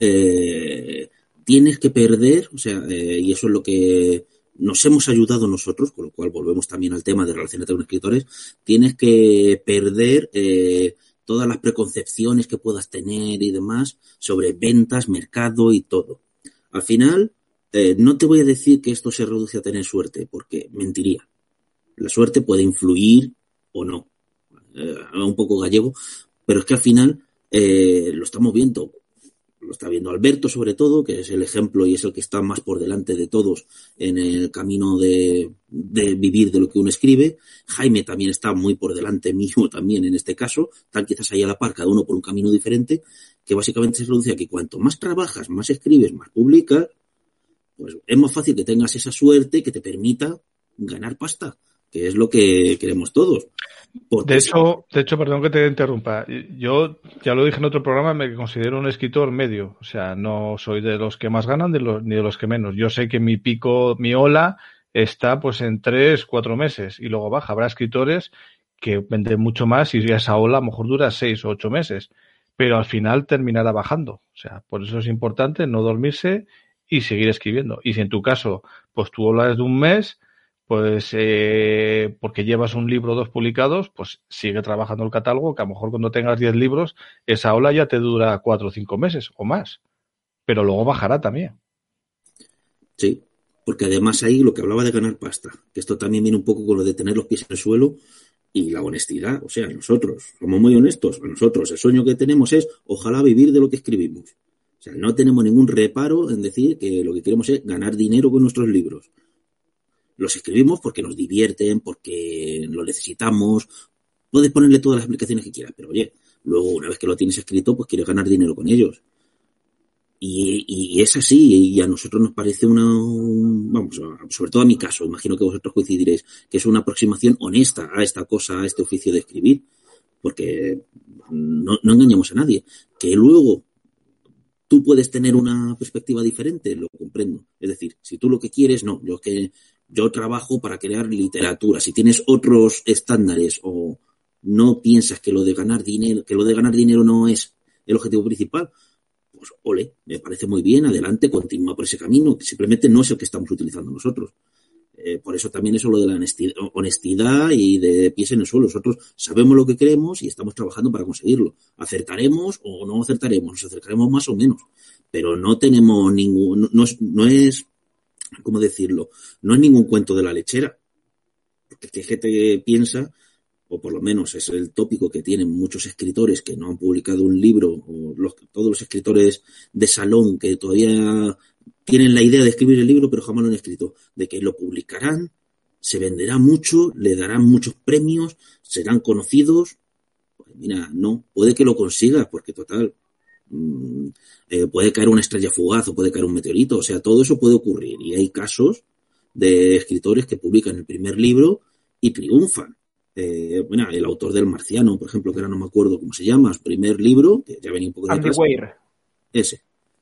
tienes que perder, o sea, y eso es lo que nos hemos ayudado nosotros, con lo cual volvemos también al tema de relacionarte con escritores, tienes que perder todas las preconcepciones que puedas tener y demás sobre ventas, mercado y todo. Al final, no te voy a decir que esto se reduce a tener suerte, porque mentiría. La suerte puede influir o no. Un poco gallego, pero es que al final lo estamos viendo. Lo está viendo Alberto, sobre todo, que es el ejemplo y es el que está más por delante de todos en el camino de vivir de lo que uno escribe. Jaime también está muy por delante mío también en este caso. Están quizás ahí a la par, cada uno por un camino diferente, que básicamente se reduce a que cuanto más trabajas, más escribes, más publicas, pues es más fácil que tengas esa suerte que te permita ganar pasta, que es lo que queremos todos. De hecho, perdón que te interrumpa. Yo ya lo dije en otro programa, me considero un escritor medio. O sea, no soy de los que más ganan ni de los que menos. Yo sé que mi pico, mi ola está pues en 3-4 meses y luego baja. Habrá escritores que venden mucho más y esa ola a lo mejor dura 6 o 8 meses. Pero al final terminará bajando. O sea, por eso es importante no dormirse y seguir escribiendo. Y si en tu caso, pues tú hablas de un mes, pues porque llevas un libro o dos publicados, pues sigue trabajando el catálogo, que a lo mejor cuando tengas 10 libros, esa ola ya te dura 4 o 5 meses o más. Pero luego bajará también. Sí, porque además ahí lo que hablaba de ganar pasta, que esto también viene un poco con lo de tener los pies en el suelo y la honestidad. O sea, nosotros somos muy honestos. A nosotros el sueño que tenemos es ojalá vivir de lo que escribimos. O sea, no tenemos ningún reparo en decir que lo que queremos es ganar dinero con nuestros libros. Los escribimos porque nos divierten, porque lo necesitamos. Puedes ponerle todas las explicaciones que quieras, pero oye, luego una vez que lo tienes escrito, pues quieres ganar dinero con ellos. Y es así, y a nosotros nos parece vamos, sobre todo a mi caso, imagino que vosotros coincidiréis, que es una aproximación honesta a esta cosa, a este oficio de escribir, porque no engañamos a nadie. Que luego tú puedes tener una perspectiva diferente, lo comprendo. Es decir, si tú lo que quieres, no, yo trabajo para crear literatura. Si tienes otros estándares o no piensas que lo de ganar dinero no es el objetivo principal, pues ole, me parece muy bien, adelante, continúa por ese camino, que simplemente no es el que estamos utilizando nosotros. Por eso también eso lo de la honestidad y de pies en el suelo. Nosotros sabemos lo que queremos y estamos trabajando para conseguirlo. Acertaremos o no acertaremos, nos acercaremos más o menos, pero no tenemos no es, ¿cómo decirlo? No es ningún cuento de la lechera. Porque hay gente que piensa, o por lo menos es el tópico que tienen muchos escritores que no han publicado un libro, o todos los escritores de salón que todavía tienen la idea de escribir el libro pero jamás lo han escrito, de que lo publicarán, se venderá mucho, le darán muchos premios, serán conocidos. Pues mira, no, puede que lo consiga, porque total, puede caer una estrella fugaz o puede caer un meteorito, o sea, todo eso puede ocurrir, y hay casos de escritores que publican el primer libro y triunfan. Bueno, el autor del Marciano, por ejemplo, que ahora no me acuerdo cómo se llama, su primer libro, que ya venía un poco de Andy atrás. Weir. Ese.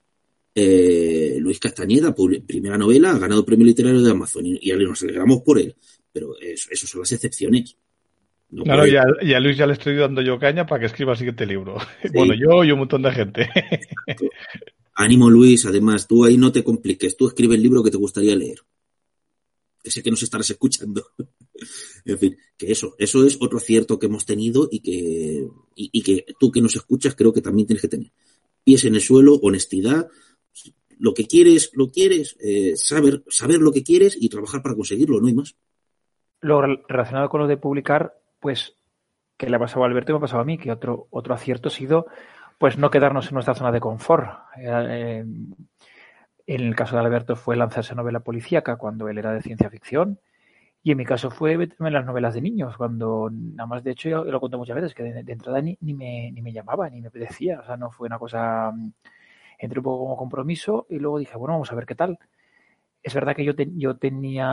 Luis Castañeda, primera novela, ha ganado el premio literario de Amazon y nos alegramos por él. Pero eso son las excepciones. No, claro, y a Luis ya le estoy dando yo caña para que escriba el siguiente libro. Sí. Bueno, yo y un montón de gente. Exacto. Ánimo, Luis, además, tú ahí no te compliques, tú escribe el libro que te gustaría leer. Que sé que nos estarás escuchando. En fin, que eso es otro acierto que hemos tenido y que tú que nos escuchas creo que también tienes que tener. Pies en el suelo, honestidad, lo que quieres, saber lo que quieres y trabajar para conseguirlo, no hay más. Lo relacionado con lo de publicar, pues, que le ha pasado a Alberto y me ha pasado a mí, que otro acierto ha sido, pues, no quedarnos en nuestra zona de confort. En el caso de Alberto fue lanzarse novela policíaca cuando él era de ciencia ficción. Y en mi caso fue meterme en las novelas de niños, cuando nada más, de hecho, yo lo conté muchas veces, que de entrada ni me llamaba, ni me apetecía. O sea, no fue una cosa... Entré un poco como compromiso y luego dije, bueno, vamos a ver qué tal. Es verdad que yo tenía,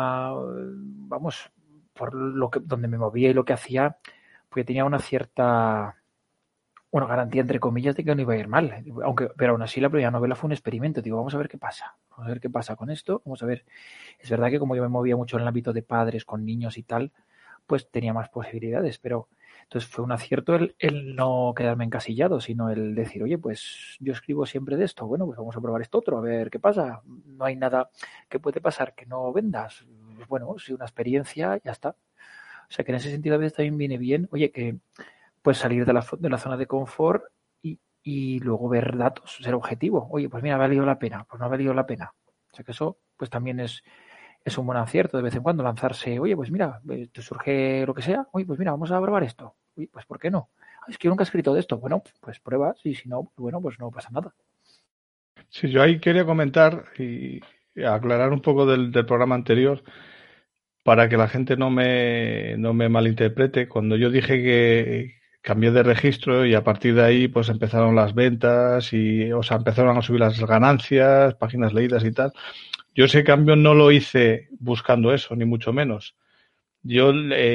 vamos, por donde me movía y lo que hacía, pues tenía una cierta... Bueno, garantía entre comillas de que no iba a ir mal, pero aún así la primera novela fue un experimento. Digo, vamos a ver qué pasa, con esto, vamos a ver. Es verdad que como yo me movía mucho en el ámbito de padres con niños y tal, pues tenía más posibilidades, pero entonces fue un acierto el no quedarme encasillado, sino el decir, oye, pues yo escribo siempre de esto, bueno, pues vamos a probar esto otro, a ver qué pasa. No hay nada que puede pasar que no vendas. Bueno, si una experiencia, ya está. O sea que en ese sentido a veces también viene bien, oye, que pues salir de la zona de confort y luego ver datos, ser objetivo. Oye, pues mira, ha valido la pena, pues no ha valido la pena. O sea que eso pues también es un buen acierto de vez en cuando, lanzarse, oye, pues mira, te surge lo que sea, oye, pues mira, vamos a probar esto. Oye, pues ¿por qué no? Es que yo nunca he escrito de esto. Bueno, pues pruebas y si no, bueno, pues no pasa nada. Sí, yo ahí quería comentar y aclarar un poco del programa anterior para que la gente no me malinterprete. Cuando yo dije que cambié de registro y a partir de ahí pues empezaron las ventas empezaron a subir las ganancias, páginas leídas y tal. Yo ese cambio no lo hice buscando eso, ni mucho menos. Yo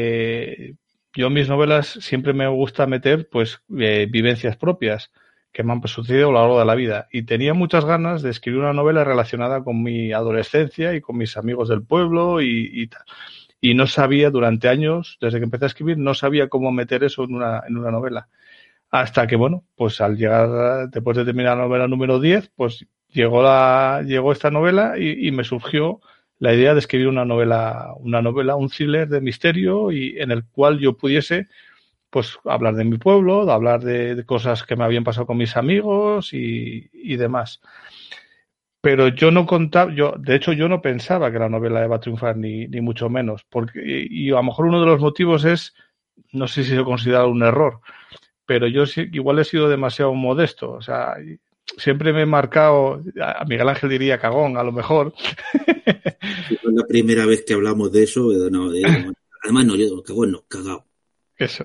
en mis novelas siempre me gusta meter pues vivencias propias que me han sucedido a lo largo de la vida y tenía muchas ganas de escribir una novela relacionada con mi adolescencia y con mis amigos del pueblo y tal. Y no sabía durante años, desde que empecé a escribir, no sabía cómo meter eso en una novela. Hasta que, bueno, pues al llegar, después de terminar la novela número 10, pues llegó esta novela y me surgió la idea de escribir una novela, un thriller de misterio y en el cual yo pudiese pues hablar de mi pueblo, de hablar de cosas que me habían pasado con mis amigos y demás. Pero yo no contaba, de hecho yo no pensaba que la novela iba a triunfar ni mucho menos, porque y a lo mejor uno de los motivos es, no sé si se considera un error, pero yo igual he sido demasiado modesto, o sea, siempre me he marcado, a Miguel Ángel diría cagón, a lo mejor. Es la primera vez que hablamos de eso, no, además no, yo cagón no, cagao. Eso.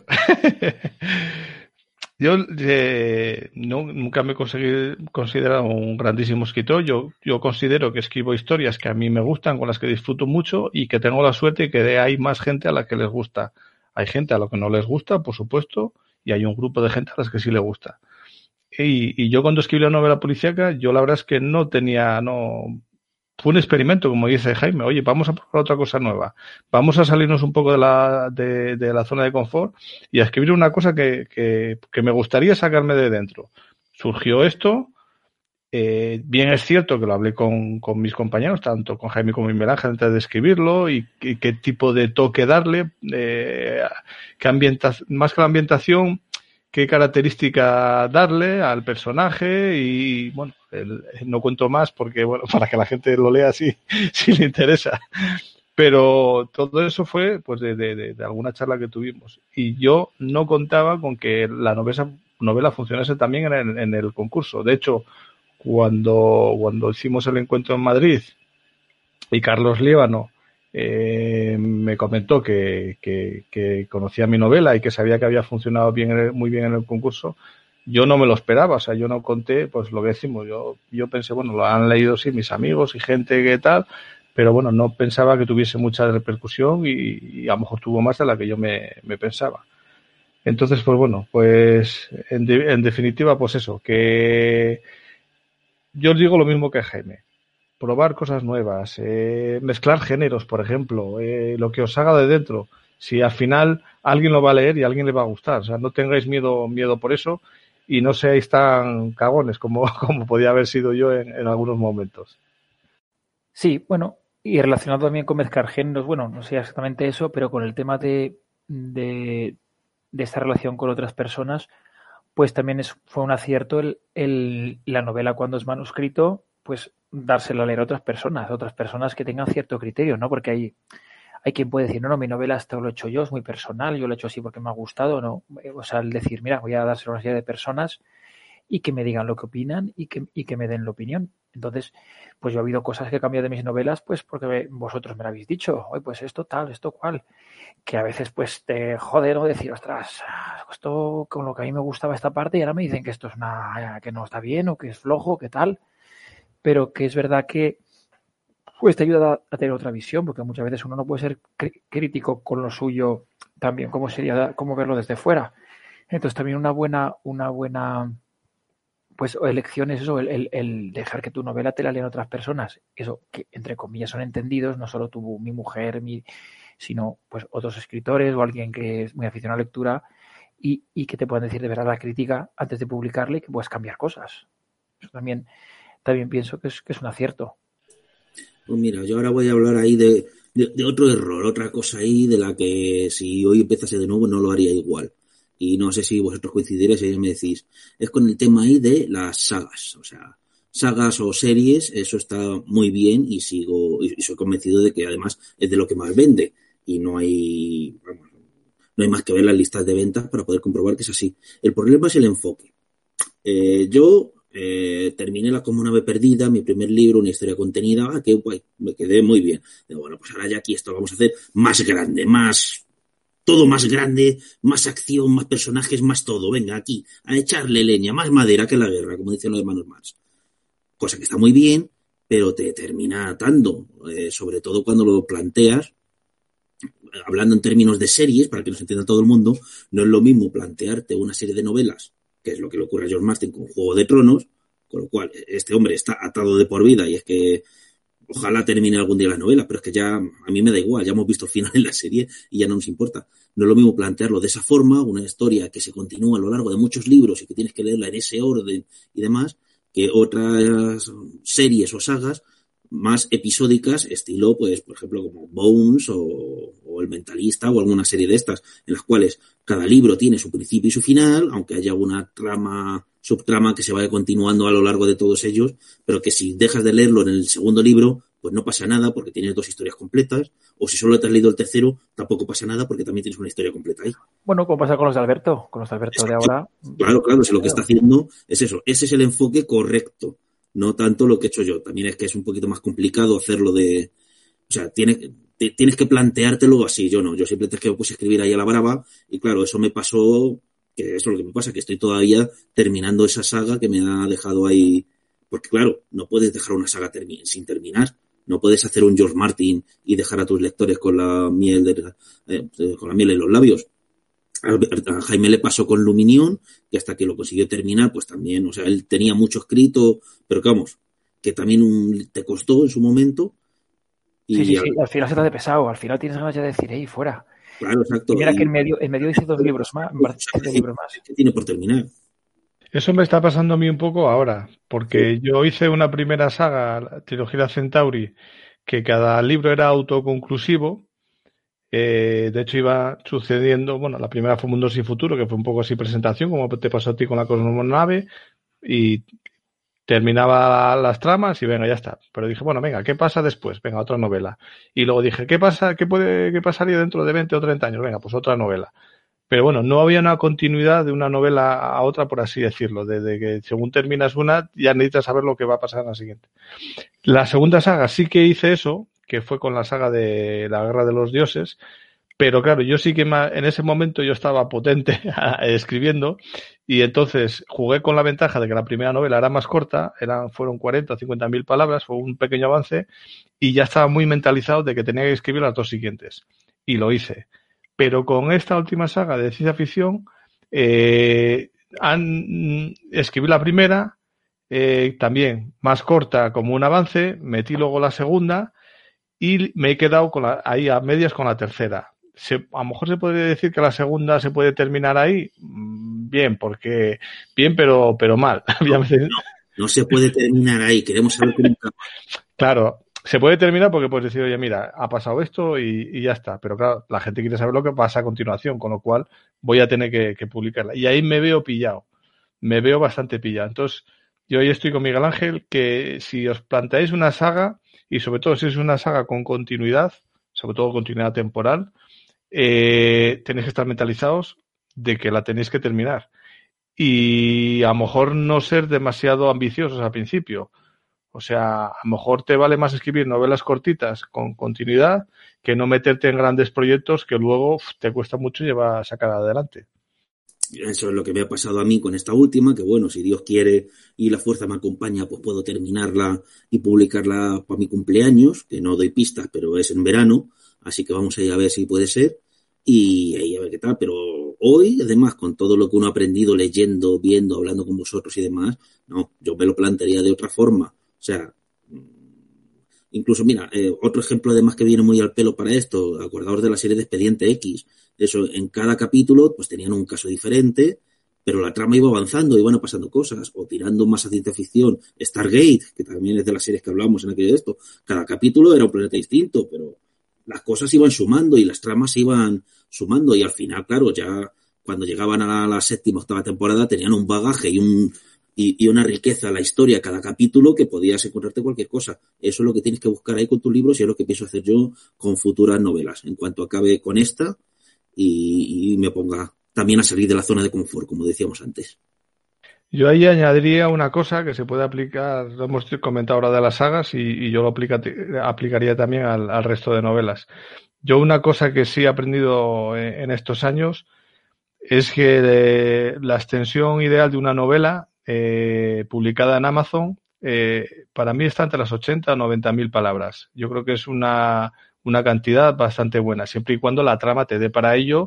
Yo nunca me he considerado un grandísimo escritor. Yo considero que escribo historias que a mí me gustan, con las que disfruto mucho y que tengo la suerte que hay más gente a la que les gusta. Hay gente a la que no les gusta, por supuesto, y hay un grupo de gente a las que sí le gusta. Y yo cuando escribí la novela policíaca, yo la verdad es que fue un experimento, como dice Jaime. Oye, vamos a probar otra cosa nueva. Vamos a salirnos un poco de la zona de confort y a escribir una cosa que me gustaría sacarme de dentro. Surgió esto. Bien es cierto que lo hablé con mis compañeros, tanto con Jaime como Miguel Ángel, antes de escribirlo y qué tipo de toque darle, más que la ambientación, qué característica darle al personaje y bueno, no cuento más porque bueno, para que la gente lo lea si le interesa. Pero todo eso fue pues de alguna charla que tuvimos y yo no contaba con que la novela funcionase también en el concurso. De hecho, cuando hicimos el encuentro en Madrid y Carlos Líbano me comentó que conocía mi novela y que sabía que había funcionado muy bien en el concurso, yo no me lo esperaba, o sea, yo no conté pues lo que decimos, yo pensé, bueno, lo han leído sí mis amigos y gente que tal, pero bueno, no pensaba que tuviese mucha repercusión y a lo mejor tuvo más de la que yo me pensaba. Entonces, pues bueno, pues en definitiva, pues eso, que yo os digo lo mismo que Jaime. Probar cosas nuevas, mezclar géneros, por ejemplo, lo que os haga de dentro. Si al final alguien lo va a leer y a alguien le va a gustar, o sea, no tengáis miedo por eso y no seáis tan cagones como podía haber sido yo en algunos momentos. Sí, bueno, y relacionado también con mezclar géneros, bueno, no sé exactamente eso, pero con el tema de esta relación con otras personas, pues también fue un acierto la novela cuando es manuscrito, pues dársela a leer a otras personas que tengan cierto criterio, ¿no? Porque hay quien puede decir, no, mi novela esto lo he hecho yo, es muy personal, yo lo he hecho así porque me ha gustado, ¿no? O sea, el decir, mira, voy a dárselo a una serie de personas y que me digan lo que opinan y que me den la opinión. Entonces, pues yo he habido cosas que he cambiado de mis novelas, pues porque vosotros me lo habéis dicho, oye, pues esto tal, esto cual, que a veces pues te jode, ¿no? Decir, ostras, esto con lo que a mí me gustaba esta parte y ahora me dicen que esto es que no está bien o que es flojo, que tal, pero que es verdad que pues te ayuda a tener otra visión, porque muchas veces uno no puede ser crítico con lo suyo también, como verlo desde fuera. Entonces también una buena pues elección es eso, el dejar que tu novela te la lean otras personas, eso que entre comillas son entendidos, no solo mi mujer, sino pues otros escritores o alguien que es muy aficionado a la lectura y que te puedan decir de verdad la crítica antes de publicarla y que puedas cambiar cosas. Eso también pienso que es un acierto. Pues mira, yo ahora voy a hablar ahí de otro error, otra cosa ahí de la que si hoy empezase de nuevo no lo haría igual. Y no sé si vosotros coincidiréis y me decís, es con el tema ahí de las sagas, o sea, sagas o series, eso está muy bien y soy convencido de que además es de lo que más vende y no hay más que ver las listas de ventas para poder comprobar que es así. El problema es el enfoque. Yo terminé La Como Nave Perdida, mi primer libro, una historia contenida, que guay, me quedé muy bien. Digo, bueno, pues ahora ya aquí esto lo vamos a hacer más grande, todo más grande, más acción, más personajes, más todo. Venga, aquí, a echarle leña, más madera que la guerra, como dicen los hermanos Marx. Cosa que está muy bien, pero te termina atando, sobre todo cuando lo planteas, hablando en términos de series, para que nos entienda todo el mundo, no es lo mismo plantearte una serie de novelas, que es lo que le ocurre a George Martin con Juego de Tronos, con lo cual este hombre está atado de por vida y es que ojalá termine algún día la novela, pero es que ya a mí me da igual, ya hemos visto el final en la serie y ya no nos importa. No es lo mismo plantearlo de esa forma, una historia que se continúa a lo largo de muchos libros y que tienes que leerla en ese orden y demás, que otras series o sagas más episódicas, estilo, pues, por ejemplo, como Bones o El Mentalista o alguna serie de estas, en las cuales cada libro tiene su principio y su final, aunque haya una subtrama que se vaya continuando a lo largo de todos ellos, pero que si dejas de leerlo en el segundo libro, pues no pasa nada porque tienes 2 historias completas, o si solo te has leído el tercero, tampoco pasa nada porque también tienes una historia completa ahí. Bueno, como pasa con los de Alberto de ahora. Claro, si lo que está haciendo es eso, ese es el enfoque correcto. No tanto lo que he hecho yo. También es que es un poquito más complicado hacerlo de... O sea, tienes que planteártelo así. Yo no. Yo simplemente es que me puse a escribir ahí a la brava y claro, eso me pasó... Que eso es lo que me pasa, que estoy todavía terminando esa saga que me ha dejado ahí... Porque claro, no puedes dejar una saga sin terminar. No puedes hacer un George Martin y dejar a tus lectores con la miel en los labios. A Jaime le pasó con Luminión, que hasta que lo consiguió terminar, pues también, o sea, él tenía mucho escrito, pero que vamos, que también te costó en su momento. Y sí, al final se te hace pesado, al final tienes ganas ya de decir, fuera. Claro, exacto. Y mira que en medio hice 2 libros más, libros más. ¿Qué tiene por terminar? Eso me está pasando a mí un poco ahora, porque yo hice una primera saga, la trilogía Centauri, que cada libro era autoconclusivo. De hecho, iba sucediendo, bueno, la primera fue Mundo Sin Futuro, que fue un poco así presentación, como te pasó a ti con la cosmonave, y terminaba las tramas y venga, ya está. Pero dije, bueno, venga, ¿qué pasa después? Venga, otra novela. Y luego dije, ¿qué pasaría dentro de 20 o 30 años? Venga, pues otra novela. Pero bueno, no había una continuidad de una novela a otra, por así decirlo, desde que según terminas una, ya necesitas saber lo que va a pasar en la siguiente. La segunda saga sí que hice eso, que fue con la saga de la Guerra de los Dioses, pero claro, yo sí que en ese momento yo estaba potente escribiendo y entonces jugué con la ventaja de que la primera novela era más corta, fueron 40 o 50 mil palabras, fue un pequeño avance y ya estaba muy mentalizado de que tenía que escribir las 2 siguientes y lo hice. Pero con esta última saga de ciencia ficción escribí la primera, también más corta como un avance, metí luego la segunda y me he quedado ahí a medias con la tercera. A lo mejor se podría decir que la segunda se puede terminar ahí. Bien, pero mal. No se puede terminar ahí. Queremos saber cómo acaba. Claro, se puede terminar porque puedes decir, oye, mira, ha pasado esto y ya está. Pero claro, la gente quiere saber lo que pasa a continuación, con lo cual voy a tener que publicarla. Y ahí me veo pillado. Me veo bastante pillado. Entonces, yo hoy estoy con Miguel Ángel, que si os planteáis una saga, y sobre todo si es una saga con continuidad, sobre todo continuidad temporal, tenéis que estar mentalizados de que la tenéis que terminar. Y a lo mejor no ser demasiado ambiciosos al principio. O sea, a lo mejor te vale más escribir novelas cortitas con continuidad que no meterte en grandes proyectos que luego te cuesta mucho sacar adelante. Eso es lo que me ha pasado a mí con esta última, que bueno, si Dios quiere y la fuerza me acompaña, pues puedo terminarla y publicarla para mi cumpleaños, que no doy pistas, pero es en verano, así que vamos a ir a ver si puede ser y ahí a ver qué tal. Pero hoy, además, con todo lo que uno ha aprendido leyendo, viendo, hablando con vosotros y demás, no, yo me lo plantearía de otra forma. O sea, incluso, mira, otro ejemplo además que viene muy al pelo para esto, acordaos de la serie de Expediente X. Eso, en cada capítulo, pues tenían un caso diferente, pero la trama iba avanzando, iban pasando cosas, o tirando más a ciencia ficción. Stargate, que también es de las series que hablamos en aquello de esto, cada capítulo era un planeta distinto, pero las cosas iban sumando y las tramas iban sumando, y al final, claro, ya cuando llegaban a la 7ª, 8ª temporada, tenían un bagaje y una riqueza a la historia cada capítulo que podías encontrarte cualquier cosa. Eso es lo que tienes que buscar ahí con tus libros y es lo que pienso hacer yo con futuras novelas. En cuanto acabe con esta y me ponga también a salir de la zona de confort, como decíamos antes. Yo ahí añadiría una cosa que se puede aplicar, lo hemos comentado ahora de las sagas y yo lo aplicaría también al resto de novelas. Yo una cosa que sí he aprendido en estos años es que la extensión ideal de una novela publicada en Amazon para mí está entre las 80 o 90 mil palabras. Yo creo que es una cantidad bastante buena, siempre y cuando la trama te dé para ello,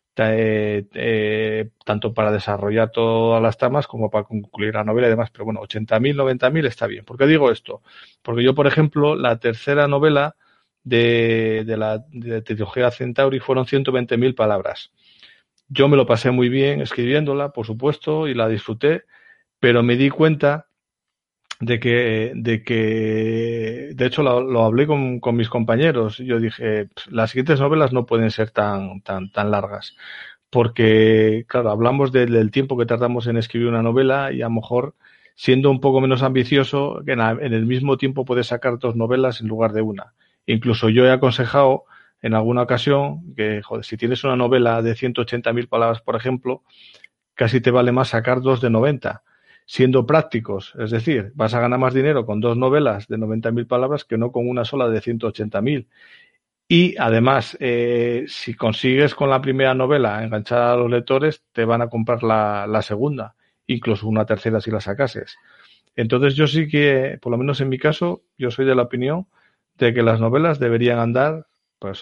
tanto para desarrollar todas las tramas como para concluir la novela y demás. Pero bueno, 80.000, 90.000 está bien. ¿Por qué digo esto? Porque yo, por ejemplo, la tercera novela de la trilogía Centauri fueron 120.000 palabras. Yo me lo pasé muy bien escribiéndola, por supuesto, y la disfruté, pero me di cuenta de hecho lo hablé con mis compañeros. Yo dije, las siguientes novelas no pueden ser tan largas, porque, claro, hablamos del tiempo que tardamos en escribir una novela y a lo mejor, siendo un poco menos ambicioso, en el mismo tiempo puedes sacar 2 novelas en lugar de una. Incluso yo he aconsejado en alguna ocasión que, joder, si tienes una novela de 180.000 palabras, por ejemplo, casi te vale más sacar 2 de 90, siendo prácticos. Es decir, vas a ganar más dinero con 2 novelas de 90.000 palabras que no con una sola de 180.000. Y además, si consigues con la primera novela enganchar a los lectores, te van a comprar la segunda, incluso una tercera si la sacases. Entonces yo sí que, por lo menos en mi caso, yo soy de la opinión de que las novelas deberían andar pues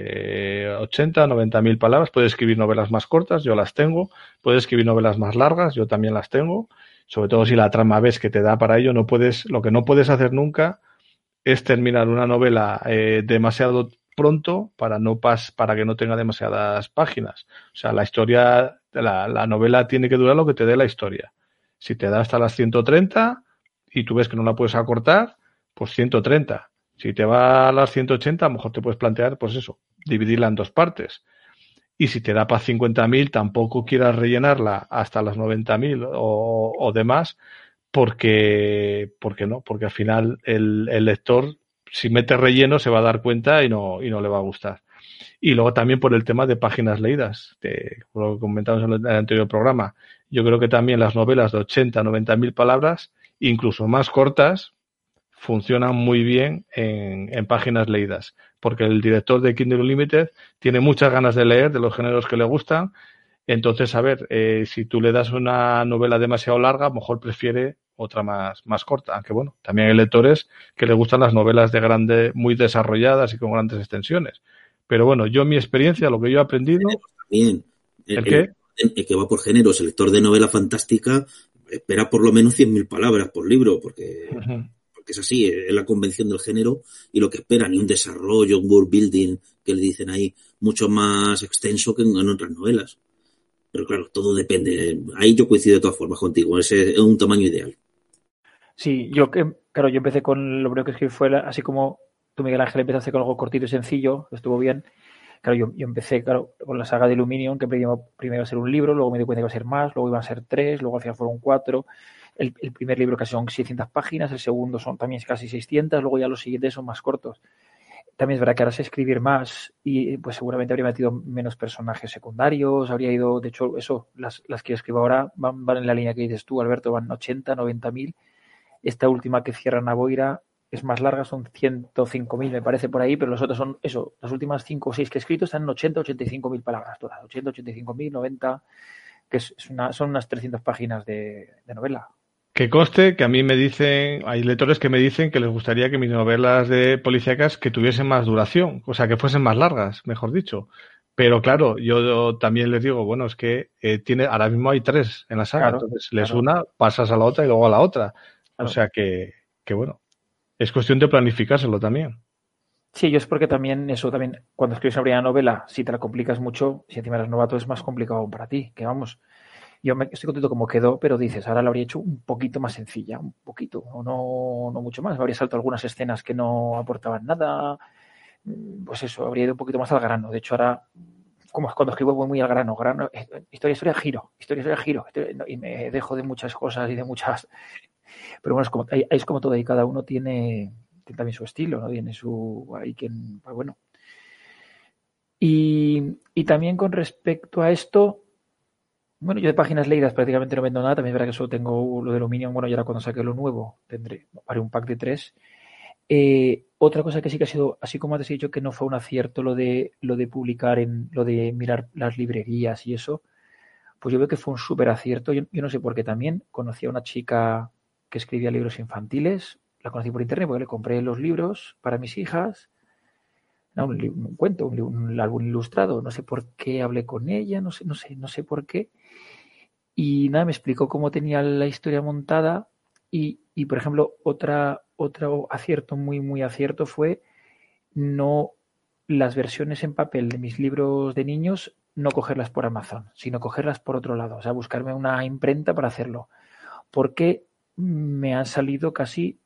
80, 90.000 palabras. Puedes escribir novelas más cortas, yo las tengo. Puedes escribir novelas más largas, yo también las tengo. Sobre todo si la trama ves que te da para ello, lo que no puedes hacer nunca es terminar una novela demasiado pronto para que no tenga demasiadas páginas. O sea, la novela tiene que durar lo que te dé la historia. Si te da hasta las 130 y tú ves que no la puedes acortar, pues 130. Si te va a las 180, a lo mejor te puedes plantear, pues eso, dividirla en 2 partes. Y si te da para 50.000, tampoco quieras rellenarla hasta las 90.000 o demás, porque no, porque al final el lector, si mete relleno, se va a dar cuenta y no le va a gustar. Y luego también por el tema de páginas leídas, lo que comentamos en el anterior programa. Yo creo que también las novelas de 80, 90.000 palabras, incluso más cortas, funcionan muy bien en páginas leídas, porque el director de Kindle Unlimited tiene muchas ganas de leer de los géneros que le gustan. Entonces, a ver, si tú le das una novela demasiado larga, a lo mejor prefiere otra más corta. Aunque bueno, también hay lectores que les gustan las novelas muy desarrolladas y con grandes extensiones. Pero bueno, yo en mi experiencia, lo que yo he aprendido... También. ¿El qué? El que va por géneros, el lector de novela fantástica espera por lo menos 100.000 palabras por libro, porque es así, es la convención del género y lo que esperan, y un desarrollo, un world building, que le dicen ahí, mucho más extenso que en otras novelas. Pero claro, todo depende. Ahí yo coincido de todas formas contigo. Ese es un tamaño ideal. Sí, yo empecé con lo primero que escribí fue así como tú, Miguel Ángel, empezaste con algo cortito y sencillo, estuvo bien. Claro, yo empecé con la saga de Illumination, que primero iba a ser un libro, luego me di cuenta que iba a ser más, luego iban a ser 3, luego al final fueron 4. El primer libro casi son 600 páginas, el segundo son también casi 600, luego ya los siguientes son más cortos. También es verdad que ahora sé escribir más y pues seguramente habría metido menos personajes secundarios, habría ido, de hecho, las que escribo ahora van en la línea que dices tú, Alberto, van 80, 90.000. Esta última que cierra Naboira es más larga, son 105.000 me parece por ahí, pero los otros son eso, las últimas 5 o 6 que he escrito están en 80, 85.000 palabras todas, 80, 85.000, 90, que son unas 300 páginas de novela. Que conste que a mí me dicen, hay lectores que me dicen que les gustaría que mis novelas de policíacas que tuviesen más duración, o sea, que fuesen más largas, mejor dicho. Pero claro, yo también les digo, bueno, es que ahora mismo hay 3 en la saga, Claro, entonces lees una, pasas a la otra y luego a la otra. Claro. O sea que bueno, es cuestión de planificárselo también. Sí, yo es porque también cuando escribes una primera novela, si te la complicas mucho, si encima eres novato, es más complicado aún para ti, que vamos. Yo estoy contento como quedó, pero dices, ahora la habría hecho un poquito más sencilla, un poquito, o no mucho más. Habría saltado algunas escenas que no aportaban nada. Pues eso, habría ido un poquito más al grano. De hecho, ahora, como cuando escribo, voy muy al grano. Historia, giro. Y me dejo de muchas cosas y de muchas. Pero bueno, es como todo, y cada uno tiene también su estilo, ¿no? Tiene hay quien, pues bueno. Y también con respecto a esto. Bueno, yo de páginas leídas prácticamente no vendo nada. También es verdad que solo tengo lo de Illumination. Bueno, y ahora cuando saque lo nuevo haré un pack de 3. Otra cosa que sí que ha sido, así como antes he dicho que no fue un acierto lo de publicar lo de mirar las librerías y eso, pues yo veo que fue un súper acierto. Yo no sé por qué también. Conocí a una chica que escribía libros infantiles. La conocí por internet porque le compré los libros para mis hijas. Un cuento, un álbum ilustrado. No sé por qué hablé con ella, no sé por qué. Y nada, me explicó cómo tenía la historia montada y por ejemplo, otro acierto, muy acierto fue no las versiones en papel de mis libros de niños, no cogerlas por Amazon, sino cogerlas por otro lado, o sea, buscarme una imprenta para hacerlo. Porque me han salido casi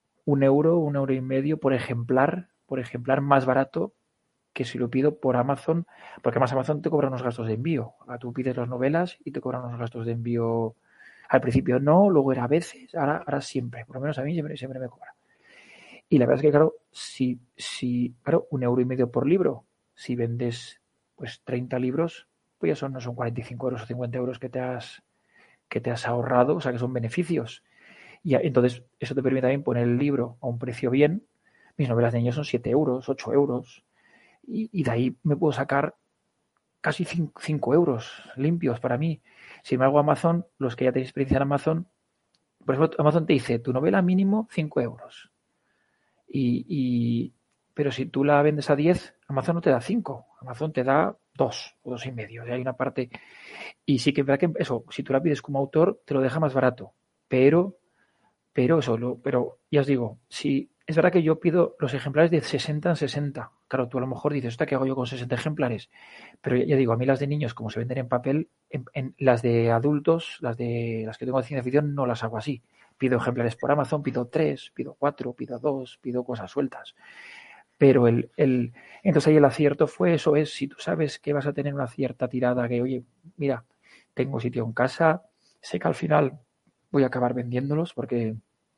€1 por ejemplar más barato que si lo pido por Amazon, porque además Amazon te cobra unos gastos de envío. Tú pides las novelas y te cobran unos gastos de envío. Al principio no, luego era a veces, ahora siempre, por lo menos a mí siempre me cobra. Y la verdad es que, claro, claro, €1,50 por libro. Si vendes pues 30 libros, pues ya no son 45 € o 50 € que te has ahorrado, o sea que son beneficios. Y entonces eso te permite también poner el libro a un precio bien. Mis novelas de niños son 7 €, 8 €. Y de ahí me puedo sacar casi 5 € limpios para mí. Si me hago Amazon, los que ya tenéis experiencia en Amazon, por ejemplo, Amazon te dice, tu novela mínimo 5 €. Pero si tú la vendes a 10, Amazon no te da 5, Amazon te da 2 o 2,5. O sea, hay una parte. Y sí que es verdad que eso, si tú la pides como autor, te lo deja más barato. Pero ya os digo, si es verdad que yo pido los ejemplares de 60 en 60. Claro, tú a lo mejor dices, ¿qué hago yo con 60 ejemplares? Pero ya digo, a mí las de niños, como se venden en papel, en las de adultos, las que tengo de ciencia ficción, no las hago así. Pido ejemplares por Amazon, pido 3, pido 4, pido 2, pido cosas sueltas. Pero entonces ahí el acierto fue eso, si tú sabes que vas a tener una cierta tirada, que oye, mira, tengo sitio en casa, sé que al final voy a acabar vendiéndolos porque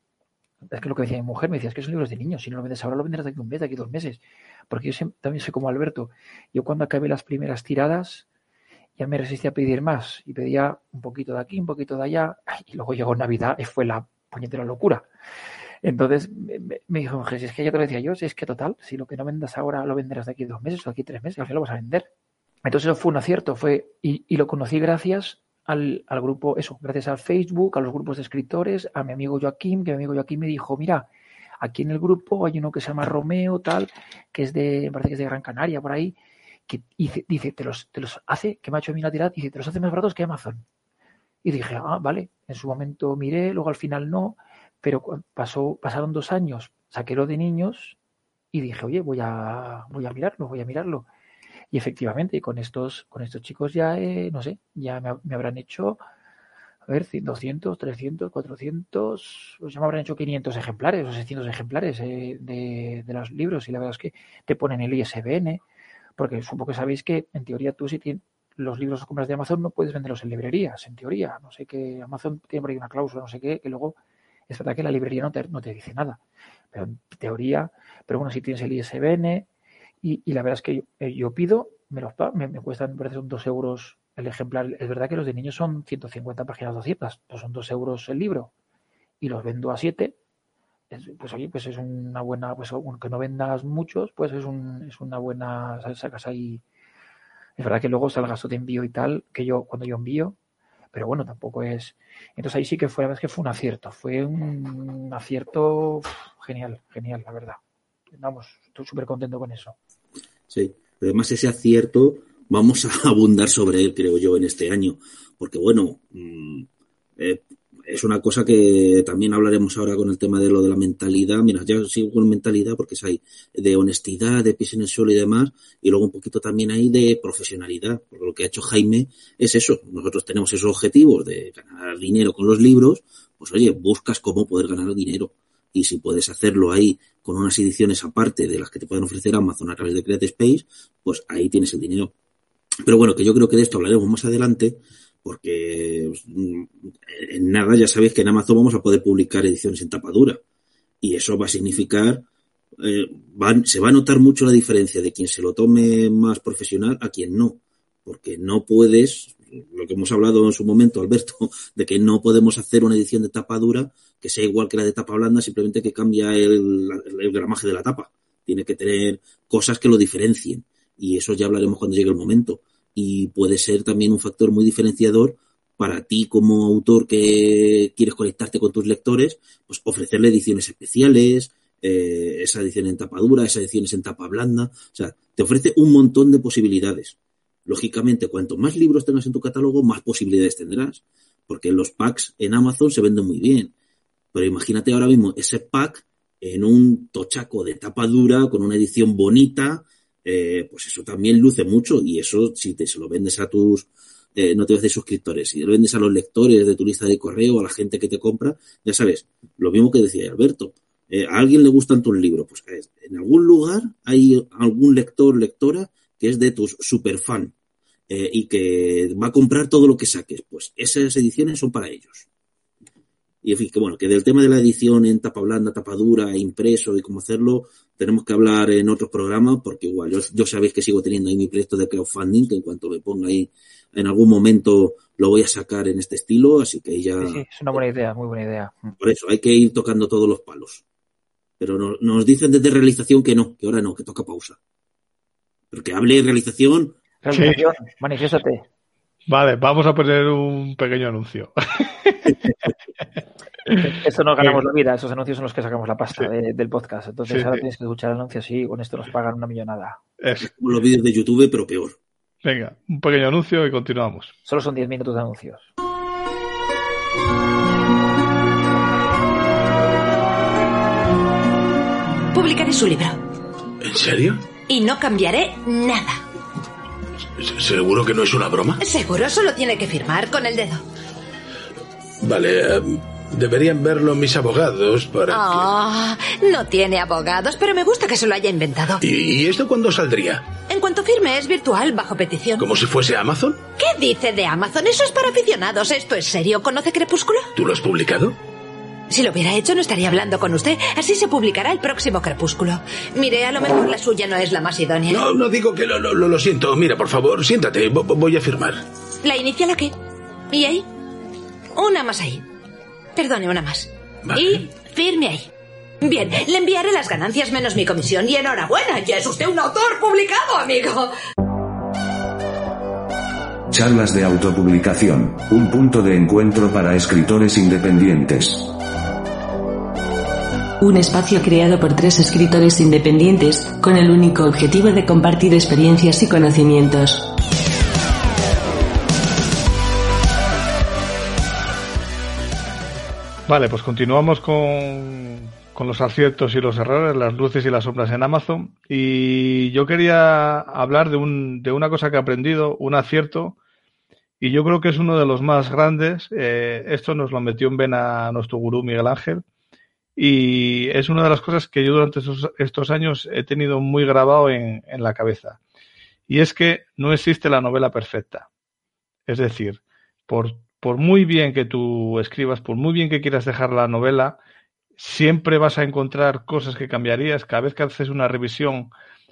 es que lo que decía mi mujer, me decía, es que son libros de niños, si no lo vendes ahora lo venderás de aquí un mes, de aquí 2 meses. Porque yo también soy como Alberto, yo cuando acabé las primeras tiradas ya me resistía a pedir más y pedía un poquito de aquí, un poquito de allá, y luego llegó Navidad y fue la puñetera locura. Entonces me dijo, si es que ya te lo decía yo, si es que total, si lo que no vendas ahora lo venderás de aquí 2 meses o de aquí 3 meses, al final lo vas a vender. Entonces eso fue un acierto, y lo conocí gracias al grupo, gracias al Facebook, a los grupos de escritores, a mi amigo Joaquín, que mi amigo Joaquín me dijo, mira, aquí en el grupo hay uno que se llama Romeo, tal, que me parece que es de Gran Canaria, por ahí, que dice, te los hace, que me ha hecho a mí una tirada, dice, te los hace más baratos que Amazon. Y dije, vale, en su momento miré, luego al final no, pero pasaron 2 años, saqué lo de niños y dije, oye, voy a mirarlo. Y efectivamente, con estos chicos ya, no sé, ya me habrán hecho, a ver, 200, 300, 400, pues ya me habrán hecho 500 ejemplares o 600 ejemplares de los libros. Y la verdad es que te ponen el ISBN, porque supongo que sabéis que, en teoría, tú si tienes los libros los compras de Amazon no puedes venderlos en librerías, en teoría. No sé qué, Amazon tiene por ahí una cláusula, no sé qué, que luego es verdad que la librería no te dice nada. Pero en teoría, pero bueno, si tienes el ISBN, y la verdad es que yo pido, me cuestan, me parece, son 2 € el ejemplar. Es verdad que los de niños son 150 páginas, 200, pues son 2 € el libro, y los vendo a 7. Pues oye, pues es una buena, pues aunque no vendas muchos, pues es una buena, sacas ahí. Es verdad que luego está el gasto de envío y tal, cuando yo envío, pero bueno, tampoco es. Entonces ahí sí que fue, la verdad es que fue un acierto genial, la verdad. Vamos, estoy súper contento con eso. Sí, además ese acierto vamos a abundar sobre él, creo yo, en este año, porque bueno, es una cosa que también hablaremos ahora con el tema de lo de la mentalidad. Mira, ya sigo con mentalidad porque es ahí de honestidad, de pies en el suelo y demás, y luego un poquito también ahí de profesionalidad, porque lo que ha hecho Jaime es eso. Nosotros tenemos esos objetivos de ganar dinero con los libros, pues oye, buscas cómo poder ganar dinero. Y si puedes hacerlo ahí con unas ediciones aparte de las que te pueden ofrecer Amazon a través de Create Space, pues ahí tienes el dinero. Pero bueno, que yo creo que de esto hablaremos más adelante, porque en nada ya sabéis que en Amazon vamos a poder publicar ediciones en tapa dura. Y eso va a significar, se va a notar mucho la diferencia de quien se lo tome más profesional a quien no. Porque no puedes, lo que hemos hablado en su momento, Alberto, de que no podemos hacer una edición de tapa dura que sea igual que la de tapa blanda, simplemente que cambia el gramaje de la tapa. Tiene que tener cosas que lo diferencien. Y eso ya hablaremos cuando llegue el momento. Y puede ser también un factor muy diferenciador para ti como autor que quieres conectarte con tus lectores, pues ofrecerle ediciones especiales, esa edición en tapa dura, esas ediciones en tapa blanda. O sea, te ofrece un montón de posibilidades. Lógicamente, cuanto más libros tengas en tu catálogo, más posibilidades tendrás. Porque los packs en Amazon se venden muy bien. Pero imagínate ahora mismo ese pack en un tochaco de tapa dura, con una edición bonita, pues eso también luce mucho. Y eso, si se lo vendes a tus no te voy a decir suscriptores, si lo vendes a los lectores de tu lista de correo, a la gente que te compra, ya sabes, lo mismo que decía Alberto, a alguien le gustan tus libros, pues en algún lugar hay algún lector, lectora que es de tus superfan y que va a comprar todo lo que saques, pues esas ediciones son para ellos. Y en fin, que bueno, que del tema de la edición en tapa blanda, tapa dura, impreso y cómo hacerlo, tenemos que hablar en otros programas, porque igual yo sabéis que sigo teniendo ahí mi proyecto de crowdfunding, que en cuanto me ponga ahí en algún momento lo voy a sacar en este estilo, así que ya... Sí, es una buena idea, muy buena idea. Por eso, hay que ir tocando todos los palos. Pero nos dicen desde realización que no, que ahora no, que toca pausa. Pero que hable realización... Realización, sí. Manifiéstate. Vale, vamos a poner un pequeño anuncio. Esto nos ganamos la vida, esos anuncios son los que sacamos la pasta sí. del podcast. Entonces ahora tienes que escuchar anuncios y con esto nos pagan una millonada. Es como los vídeos de YouTube, pero peor. Venga, un pequeño anuncio y continuamos. Solo son 10 minutos de anuncios. Publicaré su libro. ¿En serio? Y no cambiaré nada. ¿Seguro que no es una broma? Seguro, solo tiene que firmar con el dedo. Vale, deberían verlo mis abogados para no tiene abogados, pero me gusta que se lo haya inventado. ¿Y esto cuándo saldría? En cuanto firme, es virtual, bajo petición. ¿Como si fuese Amazon? ¿Qué dice de Amazon? Eso es para aficionados. ¿Esto es serio? ¿Conoce Crepúsculo? ¿Tú lo has publicado? Si lo hubiera hecho, no estaría hablando con usted. Así se publicará el próximo Crepúsculo. Mire, a lo mejor la suya no es la más idónea. No digo que lo siento. Mira, por favor, siéntate. Voy a firmar. ¿La inicial a qué? ¿Y ahí? Una más ahí. Perdone, una más. Vale. Y firme ahí. Bien, le enviaré las ganancias menos mi comisión. Y enhorabuena, ya es usted un autor publicado, amigo. Charlas de autopublicación, un punto de encuentro para escritores independientes. Un espacio creado por 3 escritores independientes, con el único objetivo de compartir experiencias y conocimientos. Vale, pues continuamos con los aciertos y los errores, las luces y las sombras en Amazon. Y yo quería hablar de una cosa que he aprendido, un acierto, y yo creo que es uno de los más grandes. Esto nos lo metió en vena nuestro gurú Miguel Ángel. Y es una de las cosas que yo durante estos años he tenido muy grabado en la cabeza. Y es que no existe la novela perfecta. Es decir, por muy bien que tú escribas, por muy bien que quieras dejar la novela, siempre vas a encontrar cosas que cambiarías. Cada vez que haces una revisión,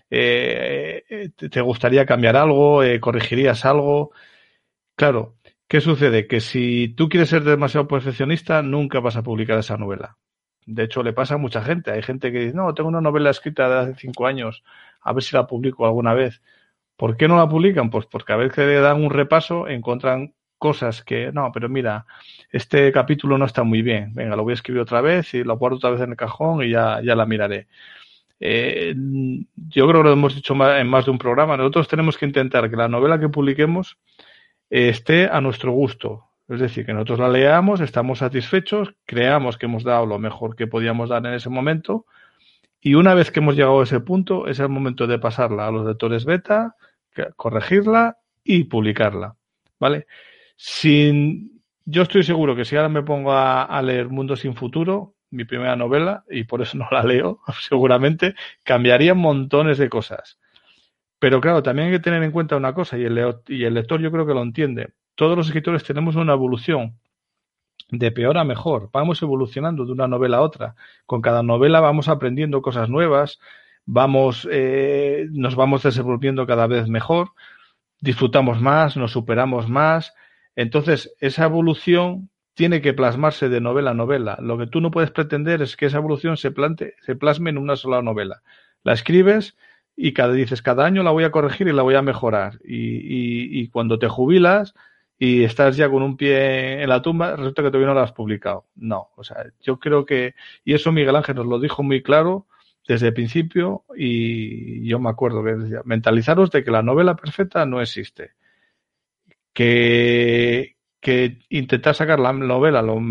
te gustaría cambiar algo, corregirías algo. Claro, ¿qué sucede? Que si tú quieres ser demasiado perfeccionista, nunca vas a publicar esa novela. De hecho, le pasa a mucha gente. Hay gente que dice, no, tengo una novela escrita de hace 5 años, a ver si la publico alguna vez. ¿Por qué no la publican? Pues porque a veces que le dan un repaso, encuentran cosas que, no, pero mira, este capítulo no está muy bien. Venga, lo voy a escribir otra vez y lo guardo otra vez en el cajón y ya la miraré. Yo creo que lo hemos dicho en más de un programa. Nosotros tenemos que intentar que la novela que publiquemos esté a nuestro gusto. Es decir, que nosotros la leamos, estamos satisfechos, creamos que hemos dado lo mejor que podíamos dar en ese momento y una vez que hemos llegado a ese punto es el momento de pasarla a los lectores beta, corregirla y publicarla, ¿vale? Yo estoy seguro que si ahora me pongo a leer Mundo sin futuro, mi primera novela, y por eso no la leo, seguramente cambiaría montones de cosas. Pero claro, también hay que tener en cuenta una cosa, y el lector yo creo que lo entiende. Todos los escritores tenemos una evolución de peor a mejor. Vamos evolucionando de una novela a otra. Con cada novela vamos aprendiendo cosas nuevas, nos vamos desenvolviendo cada vez mejor, disfrutamos más, nos superamos más. Entonces, esa evolución tiene que plasmarse de novela a novela. Lo que tú no puedes pretender es que esa evolución se plasme en una sola novela. La escribes y cada año la voy a corregir y la voy a mejorar. Y cuando te jubilas y estás ya con un pie en la tumba, resulta que todavía no la has publicado. No, o sea, yo creo que, y eso Miguel Ángel nos lo dijo muy claro desde el principio, y yo me acuerdo que decía, mentalizaros de que la novela perfecta no existe. Que intentar sacar la novela lo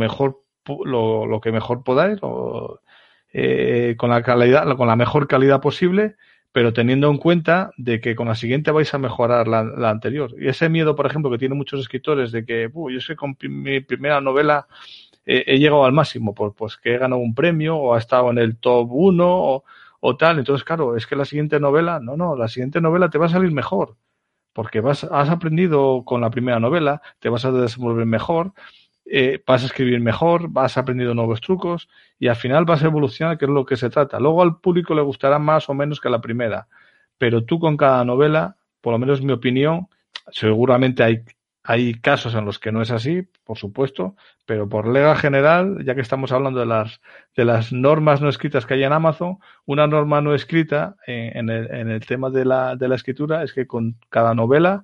que mejor podáis, con la mejor calidad posible, pero teniendo en cuenta de que con la siguiente vais a mejorar la anterior. Y ese miedo, por ejemplo, que tienen muchos escritores de que yo sé que con mi primera novela he llegado al máximo, pues que he ganado un premio o ha estado en el top 1 o tal. Entonces, claro, es que la siguiente novela, la siguiente novela te va a salir mejor, porque has aprendido con la primera novela, te vas a desenvolver mejor, vas a escribir mejor, has aprendido nuevos trucos y al final vas a evolucionar, que es lo que se trata. Luego al público le gustará más o menos que la primera, pero tú con cada novela, por lo menos en mi opinión, seguramente hay casos en los que no es así, por supuesto, pero por regla general, ya que estamos hablando de las normas no escritas que hay en Amazon, una norma no escrita en el tema de la escritura es que con cada novela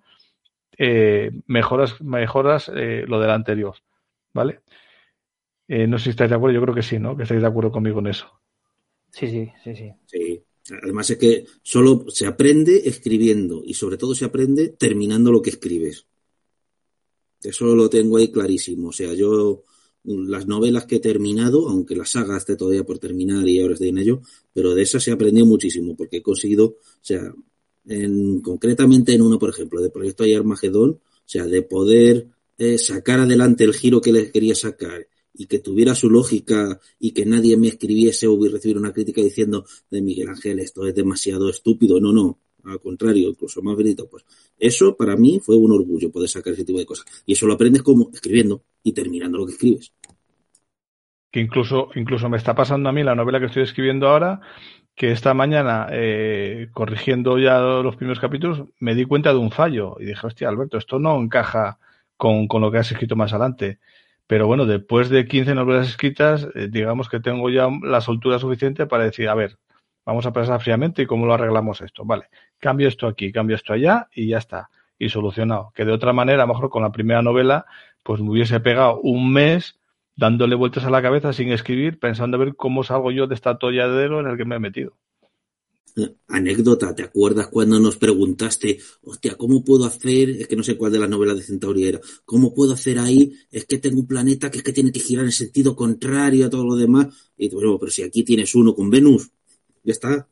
mejoras lo de la anterior, ¿vale? No sé si estáis de acuerdo, yo creo que sí, ¿no? Que estáis de acuerdo conmigo en eso. Sí. Sí. Además es que solo se aprende escribiendo y sobre todo se aprende terminando lo que escribes. Eso lo tengo ahí clarísimo. O sea, yo las novelas que he terminado, aunque la saga esté todavía por terminar y ahora estoy en ello, pero de esas he aprendido muchísimo porque he conseguido, o sea, concretamente en uno, por ejemplo, de Proyecto Armagedón, o sea, de poder sacar adelante el giro que les quería sacar y que tuviera su lógica y que nadie me escribiese o recibiera una crítica diciendo de Miguel Ángel, esto es demasiado estúpido. No, al contrario, incluso más bonito. Pues eso para mí fue un orgullo poder sacar ese tipo de cosas. Y eso lo aprendes como escribiendo y terminando lo que escribes. Que incluso me está pasando a mí la novela que estoy escribiendo ahora, que esta mañana, corrigiendo ya los primeros capítulos, me di cuenta de un fallo. Y dije, hostia, Alberto, esto no encaja con lo que has escrito más adelante. Pero bueno, después de 15 novelas escritas, digamos que tengo ya la soltura suficiente para decir, a ver, vamos a pensar fríamente y cómo lo arreglamos esto. Vale, cambio esto aquí, cambio esto allá y ya está. Y solucionado. Que de otra manera, a lo mejor con la primera novela, pues me hubiese pegado un mes dándole vueltas a la cabeza sin escribir, pensando a ver cómo salgo yo de este atolladero en el que me he metido. Anécdota, ¿te acuerdas cuando nos preguntaste, hostia, ¿cómo puedo hacer? Es que no sé cuál de las novelas de Centauri era. ¿Cómo puedo hacer ahí? Es que tengo un planeta que es que tiene que girar en sentido contrario a todo lo demás. Y bueno, pero si aquí tienes uno con Venus, ya está.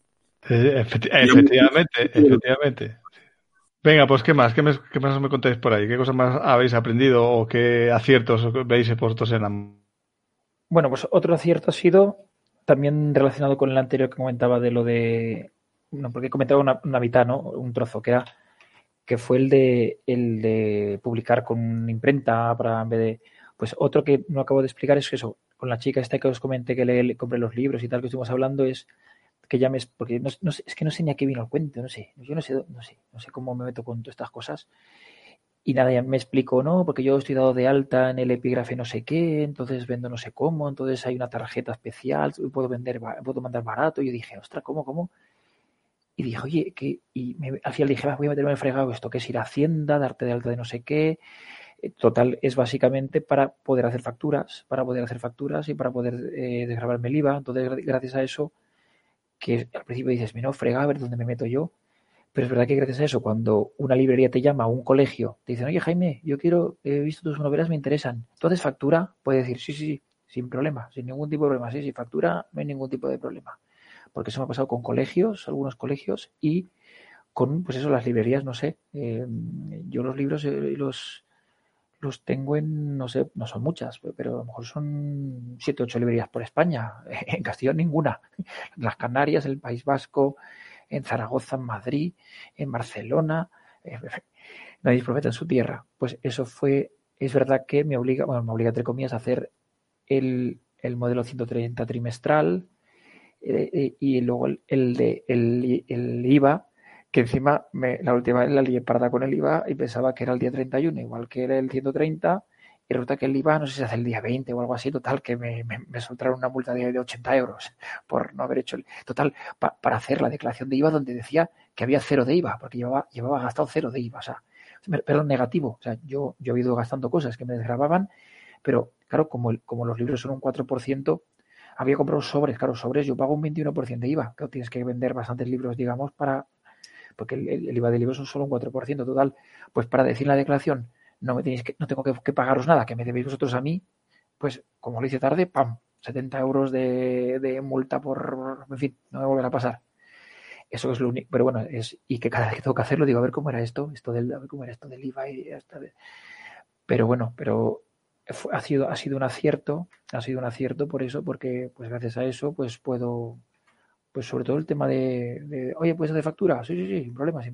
Efectivamente. Venga, pues ¿qué más? ¿Qué más me contáis por ahí? ¿Qué cosas más habéis aprendido o qué aciertos veis puestos en la... Bueno, pues otro acierto ha sido también relacionado con el anterior que comentaba de lo de... No, porque comentaba una mitad, ¿no? Un trozo, que fue el de publicar con una imprenta para en vez de... Pues otro que no acabo de explicar es que eso, con la chica esta que os comenté que le compré los libros y tal que estuvimos hablando es que ya porque es que no sé ni a qué vino el cuento, no sé cómo me meto con todas estas cosas. Y nada, ya me explicó, no, porque yo estoy dado de alta en el epígrafe no sé qué, entonces vendo no sé cómo, entonces hay una tarjeta especial, puedo mandar barato. Y yo dije, ostras, ¿cómo? Y dije, oye, al final dije, voy a meterme en el fregado esto, que es ir a Hacienda, darte de alta de no sé qué. Total, es básicamente para poder hacer facturas y para poder desgravarme el IVA. Entonces, gracias a eso, que al principio dices, no, frega, a ver dónde me meto yo. Pero es verdad que gracias a eso, cuando una librería te llama o un colegio, te dicen, oye, Jaime, he visto tus novelas, me interesan. Entonces, factura, puedes decir, sí, sin problema, sin ningún tipo de problema. Sí, factura, no hay ningún tipo de problema. Porque eso me ha pasado con colegios, algunos colegios, y con, pues eso, las librerías, no sé. Yo los libros los tengo en, no sé, no son muchas, pero a lo mejor son 7 o 8 librerías por España. En Castellón ninguna. En las Canarias, en el País Vasco, en Zaragoza, en Madrid, en Barcelona. Nadie es profeta en su tierra. Pues eso es verdad que me obliga entre comillas a hacer el modelo 130 trimestral y luego el IVA, que encima la última vez la lié parda con el IVA y pensaba que era el día 31, igual que era el 130, y resulta que el IVA no sé si se hace el día 20 o algo así, total, que me soltaron una multa de 80 euros por no haber hecho total, para hacer la declaración de IVA donde decía que había 0 de IVA, porque llevaba gastado 0 de IVA, o sea, perdón, negativo, o sea, yo he ido gastando cosas que me desgravaban, pero claro, como los libros son un 4%, había comprado sobres, claro, sobres, yo pago un 21% de IVA, claro, tienes que vender bastantes libros, digamos, porque el IVA del libro son solo un 4% total, pues para decir la declaración, no tengo que pagaros nada, que me debéis vosotros a mí, pues como lo hice tarde, ¡pam! 70 euros de multa en fin, no me volverá a pasar. eso es lo único, pero bueno, y que cada vez que tengo que hacerlo digo, a ver cómo era esto a ver cómo era esto del IVA pero bueno, ha sido un acierto por eso, porque pues gracias a eso pues puedo, pues sobre todo el tema de oye, ¿puedes hacer factura? Sí, sin problema.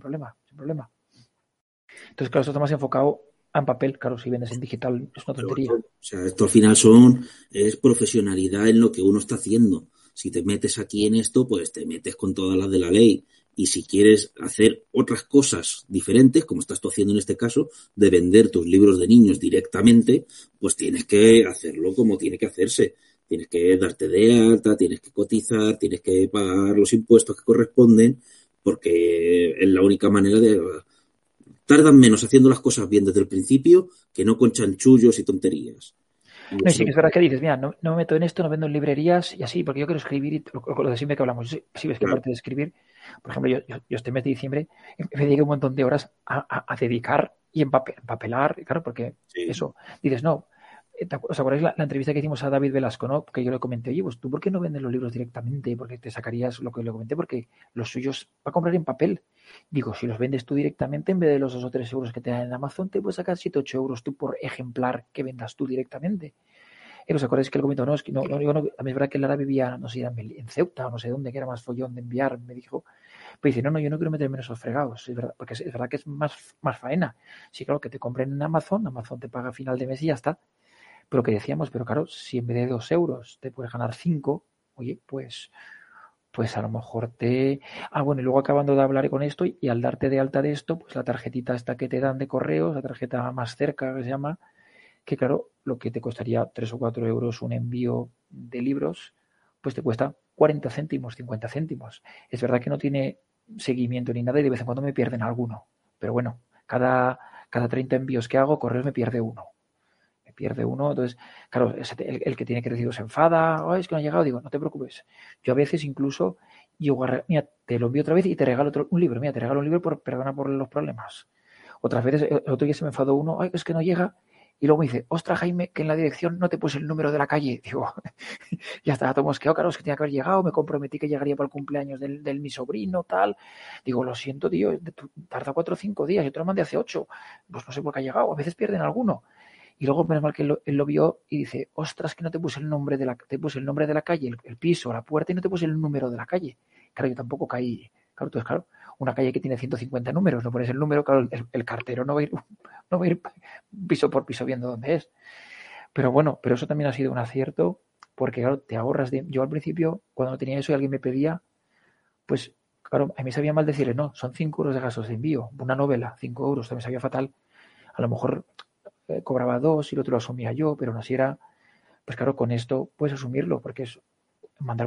Entonces, claro, esto está más enfocado en papel, claro, si vendes en digital es una tontería. O sea, esto al final es profesionalidad en lo que uno está haciendo. Si te metes aquí en esto, pues te metes con todas las de la ley. Y si quieres hacer otras cosas diferentes, como estás tú haciendo en este caso, de vender tus libros de niños directamente, pues tienes que hacerlo como tiene que hacerse. Tienes que darte de alta, tienes que cotizar, tienes que pagar los impuestos que corresponden, porque es la única manera de... Tardan menos haciendo las cosas bien desde el principio que no con chanchullos y tonterías. No, y sí que es verdad que dices, mira, no me meto en esto, no vendo en librerías y así, porque yo quiero escribir y lo de siempre que hablamos. Si ves que aparte de escribir, por ejemplo, yo este mes de diciembre me dediqué un montón de horas a dedicar y empapelar, claro, porque eso, dices, no, ¿os acordáis la entrevista que hicimos a David Velasco, no? Que yo le comenté, oye, pues tú, ¿por qué no vendes los libros directamente? Porque te sacarías lo que le comenté, porque los suyos va a comprar en papel. Digo, si los vendes tú directamente, en vez de los 2 o 3 euros que te dan en Amazon, te puedes sacar 7 o 8 euros tú por ejemplar que vendas tú directamente. ¿Os acordáis que él comentó? No, es que no, yo no, a mí es verdad que Lara vivía, no sé si era en Ceuta o no sé dónde, que era más follón de enviar, me dijo. Pero dice, no, yo no quiero meterme en esos fregados, es verdad, porque es verdad que es más faena. Sí, claro, que te compren en Amazon te paga a final de mes y ya está. Pero que decíamos, pero claro, si en vez de 2 euros te puedes ganar 5, oye, pues a lo mejor bueno, y luego acabando de hablar con esto y al darte de alta de esto, pues la tarjetita esta que te dan de correos, la tarjeta más cerca que se llama, que claro, lo que te costaría 3 o 4 euros un envío de libros, pues te cuesta 40 céntimos, 50 céntimos. Es verdad que no tiene seguimiento ni nada y de vez en cuando me pierden alguno. Pero bueno, cada 30 envíos que hago, correos me pierde uno. Entonces, claro, el que tiene que recibir se enfada, es que no ha llegado, digo, no te preocupes. Yo a veces incluso, mira, te lo envío otra vez y te regalo un libro, mira, te regalo un libro, perdona por los problemas. Otras veces, el otro día se me enfadó uno, es que no llega, y luego me dice, ostras, Jaime, que en la dirección no te puse el número de la calle. Digo, ya está, todo mosqueado, claro, es que tenía que haber llegado, me comprometí que llegaría para el cumpleaños del mi sobrino, tal. Digo, lo siento, tío, tarda 4 o 5 días, yo te lo mandé hace 8, pues no sé por qué ha llegado, a veces pierden alguno. Y luego, menos mal que él lo vio y dice, ostras, que no te puse el nombre de la calle, el piso, la puerta, y no te puse el número de la calle. Claro, yo tampoco caí. Claro, entonces, claro, una calle que tiene 150 números, no pones el número, claro, el cartero no va a ir piso por piso viendo dónde es. Pero bueno, eso también ha sido un acierto, porque claro, te ahorras yo al principio, cuando no tenía eso y alguien me pedía, pues claro, a mí me sabía mal decirle, no, son 5 euros de gastos de envío, una novela, 5 euros, también sabía fatal. A lo mejor cobraba 2 y el otro lo asumía yo, pero no si era, pues claro, con esto puedes asumirlo, porque es mandar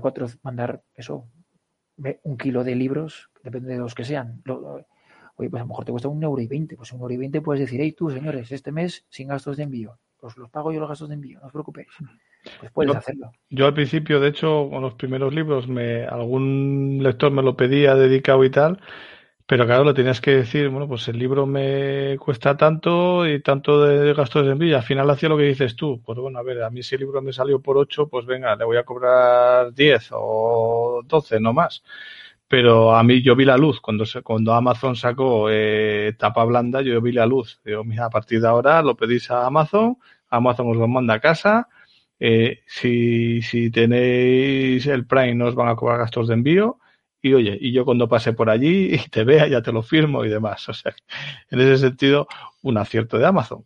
1 kilo de libros, depende de los que sean. Oye, pues a lo mejor te cuesta 1,20 €, pues 1,20 € puedes decir, hey, tú, señores, este mes sin gastos de envío, os los pago yo los gastos de envío, no os preocupéis. Pues puedes hacerlo. Yo al principio, de hecho, con los primeros libros, algún lector me lo pedía dedicado y tal. Pero claro, lo tenías que decir, bueno, pues el libro me cuesta tanto y tanto de gastos de envío. Al final hacía lo que dices tú. Pues bueno, a ver, a mí si el libro me salió por 8, pues venga, le voy a cobrar 10 o 12, no más. Pero a mí yo vi la luz. Cuando Amazon sacó tapa blanda, yo vi la luz. Digo, mira, a partir de ahora lo pedís a Amazon os lo manda a casa. Si tenéis el Prime no os van a cobrar gastos de envío. Y oye, y yo cuando pase por allí y te vea ya te lo firmo y demás. O sea, en ese sentido, un acierto de Amazon.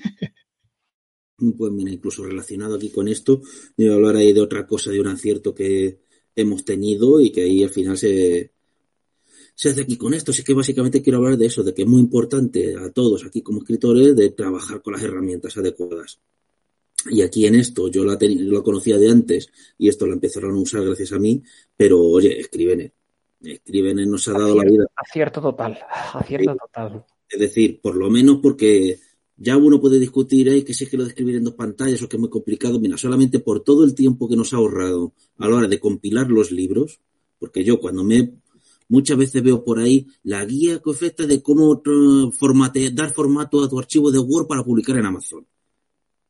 Pues mira, incluso relacionado aquí con esto, yo voy a hablar ahí de otra cosa, de un acierto que hemos tenido y que ahí al final se hace aquí con esto. Así que básicamente quiero hablar de eso, de que es muy importante a todos aquí como escritores de trabajar con las herramientas adecuadas. Y aquí en esto yo lo conocía de antes y esto lo empezaron a usar gracias a mí, pero oye, Scrivener nos ha dado la vida. Acierto total. Es decir, por lo menos porque ya uno puede discutir que si es que lo de escribir en 2 pantallas o que es muy complicado. Mira, solamente por todo el tiempo que nos ha ahorrado a la hora de compilar los libros, porque yo muchas veces veo por ahí la guía que ofrece de cómo dar formato a tu archivo de Word para publicar en Amazon.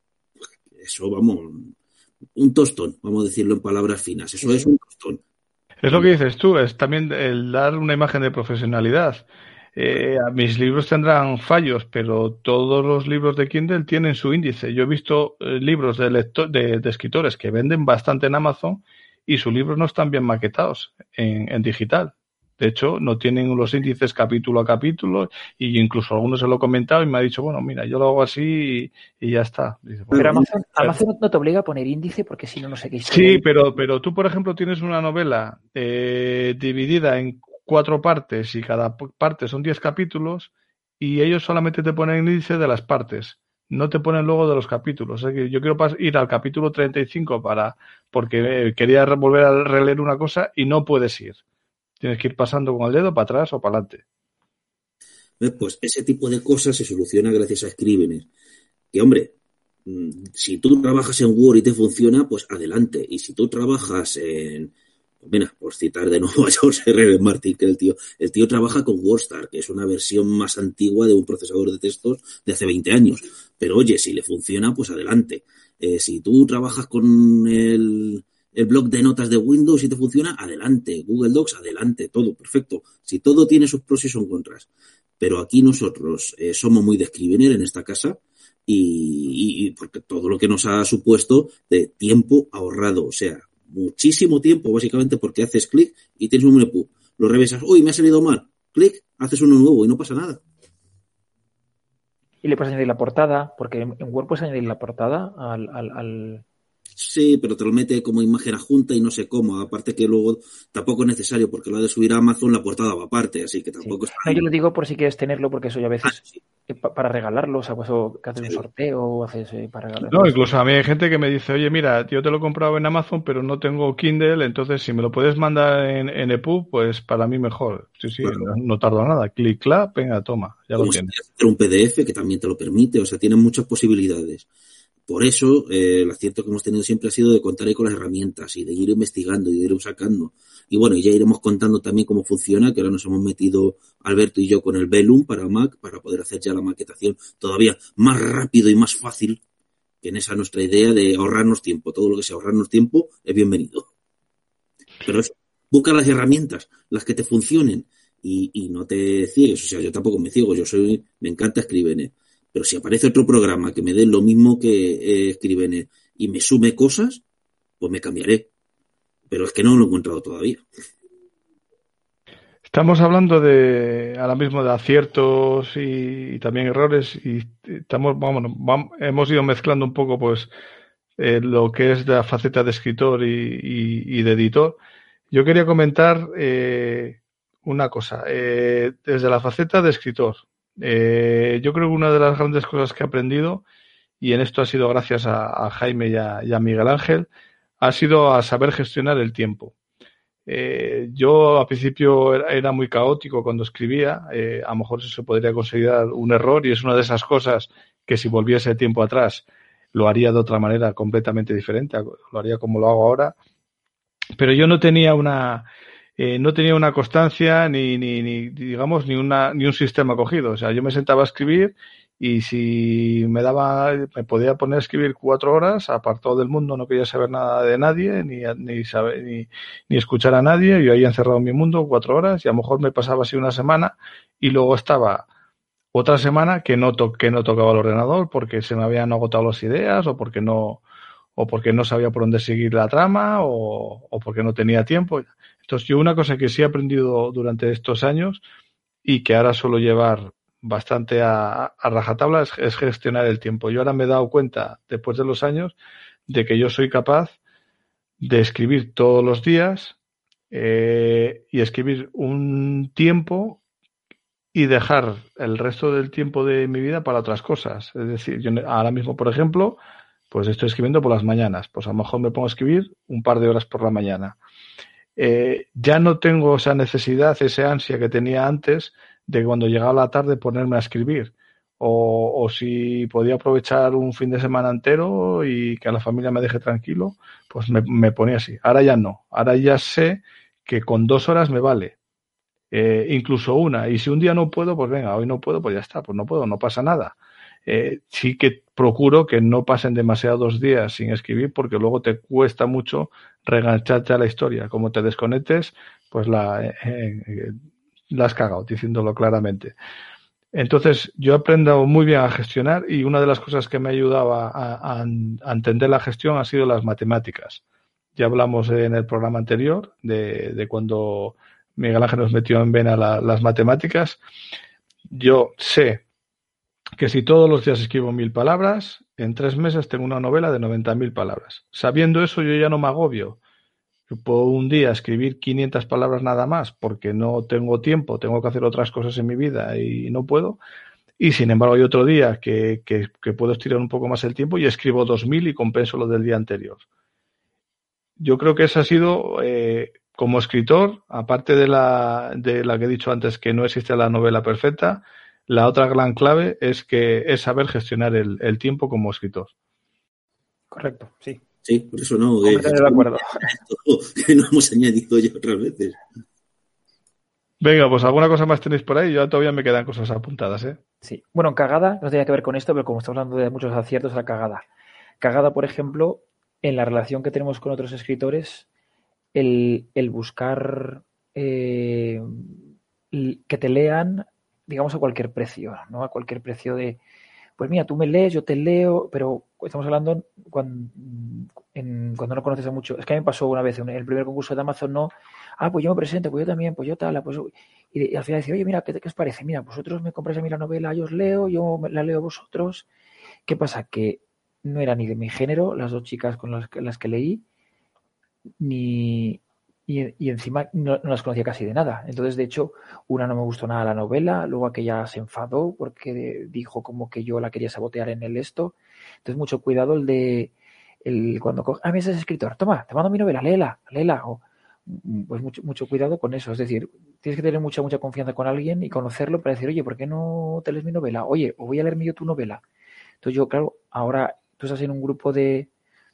Eso, vamos, un tostón, vamos a decirlo en palabras finas. Eso es un tostón. Es lo que dices tú, es también el dar una imagen de profesionalidad. Mis libros tendrán fallos, pero todos los libros de Kindle tienen su índice. Yo he visto libros de escritores que venden bastante en Amazon y sus libros no están bien maquetados en digital. De hecho, no tienen los índices capítulo a capítulo y incluso algunos se lo he comentado y me ha dicho, bueno, mira, yo lo hago así y ya está. Dice, bueno, pero Amazon no te obliga a poner índice porque si no, no sé qué historia. Sí, pero tú, por ejemplo, tienes una novela dividida en 4 partes y cada parte son 10 capítulos y ellos solamente te ponen el índice de las partes, no te ponen luego de los capítulos. O sea que yo quiero ir al capítulo 35 porque quería volver a releer una cosa y no puedes ir. Tienes que ir pasando con el dedo para atrás o para adelante. Pues ese tipo de cosas se soluciona gracias a Scrivener. Que, hombre, si tú trabajas en Word y te funciona, pues adelante. Y si tú trabajas en... Pues mira, por citar de nuevo a George R. Martin, que el tío trabaja con WordStar, que es una versión más antigua de un procesador de textos de hace 20 años. Pero oye, si le funciona, pues adelante. Si tú trabajas con el blog de notas de Windows y te funciona, adelante. Google Docs, adelante. Todo, perfecto. Si todo tiene sus pros y sus contras. Pero aquí nosotros somos muy de Scrivener en esta casa y porque todo lo que nos ha supuesto de tiempo ahorrado, o sea, muchísimo tiempo básicamente porque haces clic y tienes un menú, lo revisas, uy, me ha salido mal, clic, haces uno nuevo y no pasa nada. Y le puedes añadir la portada, porque en Word puedes añadir la portada al... Sí, pero te lo mete como imagen adjunta y no sé cómo. Aparte que luego tampoco es necesario porque lo de subir a Amazon la portada va aparte, así que tampoco sí. está... No, yo lo digo por si quieres tenerlo, porque eso ya a veces para regalarlo, o sea, pues, o que haces un sorteo o haces para regalarlo. No, incluso a mí hay gente que me dice, oye, mira, yo te lo he comprado en Amazon, pero no tengo Kindle, entonces si me lo puedes mandar en EPUB, pues para mí mejor. Sí, claro. No tardo nada. Clic, clac, venga, toma, ya lo tienes. Si hacer un PDF que también te lo permite, o sea, tiene muchas posibilidades. Por eso, el acierto que hemos tenido siempre ha sido de contar ahí con las herramientas y de ir investigando y de ir sacando. Y bueno, ya iremos contando también cómo funciona, que ahora nos hemos metido Alberto y yo con el Vellum para Mac, para poder hacer ya la maquetación todavía más rápido y más fácil, que en esa nuestra idea de ahorrarnos tiempo. Todo lo que sea ahorrarnos tiempo es bienvenido. Pero eso, busca las herramientas, las que te funcionen y no te ciegues. O sea, yo tampoco me ciego, me encanta Scrivener. Pero si aparece otro programa que me dé lo mismo que Scrivener y me sume cosas, pues me cambiaré. Pero es que no lo he encontrado todavía. Estamos hablando ahora mismo de aciertos y también errores y hemos ido mezclando un poco pues lo que es la faceta de escritor y de editor. Yo quería comentar una cosa. Desde la faceta de escritor, yo creo que una de las grandes cosas que he aprendido, y en esto ha sido gracias a Jaime y a Miguel Ángel, ha sido a saber gestionar el tiempo. Yo al principio era muy caótico cuando escribía, a lo mejor eso se podría considerar un error y es una de esas cosas que si volviese tiempo atrás lo haría de otra manera completamente diferente, lo haría como lo hago ahora, pero yo no tenía una constancia ni digamos ni un sistema cogido. O sea, yo me sentaba a escribir y si me podía poner a escribir 4 horas, apartado del mundo, no quería saber nada de nadie, ni escuchar a nadie. Yo ahí encerrado en mi mundo 4 horas y a lo mejor me pasaba así una semana y luego estaba otra semana que no tocaba el ordenador porque se me habían agotado las ideas o porque no sabía por dónde seguir la trama o porque no tenía tiempo. Entonces, yo una cosa que sí he aprendido durante estos años y que ahora suelo llevar bastante a rajatabla es gestionar el tiempo. Yo ahora me he dado cuenta, después de los años, de que yo soy capaz de escribir todos los días y escribir un tiempo y dejar el resto del tiempo de mi vida para otras cosas. Es decir, yo ahora mismo, por ejemplo, pues estoy escribiendo por las mañanas. Pues a lo mejor me pongo a escribir un par de horas por la mañana. Ya no tengo esa necesidad, esa ansia que tenía antes de cuando llegaba la tarde ponerme a escribir. O si podía aprovechar un fin de semana entero y que a la familia me deje tranquilo, pues me ponía así. Ahora ya no. Ahora ya sé que con 2 horas me vale. Incluso una. Y si un día no puedo, pues venga, hoy no puedo, pues ya está. Pues no puedo, no pasa nada. sí que procuro que no pasen demasiados días sin escribir porque luego te cuesta mucho reengancharte a la historia. Como te desconectes, pues la has cagado, diciéndolo claramente. Entonces, yo he aprendido muy bien a gestionar y una de las cosas que me ha ayudado a entender la gestión ha sido las matemáticas. Ya hablamos en el programa anterior de cuando Miguel Ángel nos metió en vena las matemáticas. Yo sé que si todos los días escribo 1000 palabras, en 3 meses tengo una novela de 90.000 palabras. Sabiendo eso, yo ya no me agobio. Yo puedo un día escribir 500 palabras nada más porque no tengo tiempo, tengo que hacer otras cosas en mi vida y no puedo. Y sin embargo hay otro día que puedo estirar un poco más el tiempo y escribo 2000 y compenso lo del día anterior. Yo creo que esa ha sido, como escritor, aparte de la que he dicho antes, que no existe la novela perfecta, la otra gran clave es saber gestionar el tiempo como escritor. Correcto, sí. Sí, por eso no. Completamente de acuerdo. Que no hemos añadido ya otras veces. Venga, pues alguna cosa más tenéis por ahí. Yo todavía me quedan cosas apuntadas, ¿eh? Sí. Bueno, cagada no tenía que ver con esto, pero como estamos hablando de muchos aciertos, la cagada. Cagada, por ejemplo, en la relación que tenemos con otros escritores, el buscar que te lean, digamos, a cualquier precio, ¿no? A cualquier precio de, pues mira, tú me lees, yo te leo, pero estamos hablando cuando no conoces a mucho. Es que a mí me pasó una vez en el primer concurso de Amazon, no, pues yo me presento, pues yo también, pues yo tal, pues y al final decía, oye, mira, ¿qué os parece? Mira, vosotros me compráis a mí la novela, yo os leo, yo la leo a vosotros. ¿Qué pasa? Que no era ni de mi género, las dos chicas con las que leí, y encima no las conocía casi de nada. Entonces, de hecho, una no me gustó nada la novela, luego aquella se enfadó porque dijo como que yo la quería sabotear en el esto. Entonces, mucho cuidado cuando me es escritor, toma, te mando mi novela, léela. Pues mucho cuidado con eso. Es decir, tienes que tener mucha confianza con alguien y conocerlo para decir, oye, ¿por qué no te lees mi novela? Oye, o voy a leerme yo tu novela. Entonces yo, claro, ahora tú estás en un grupo de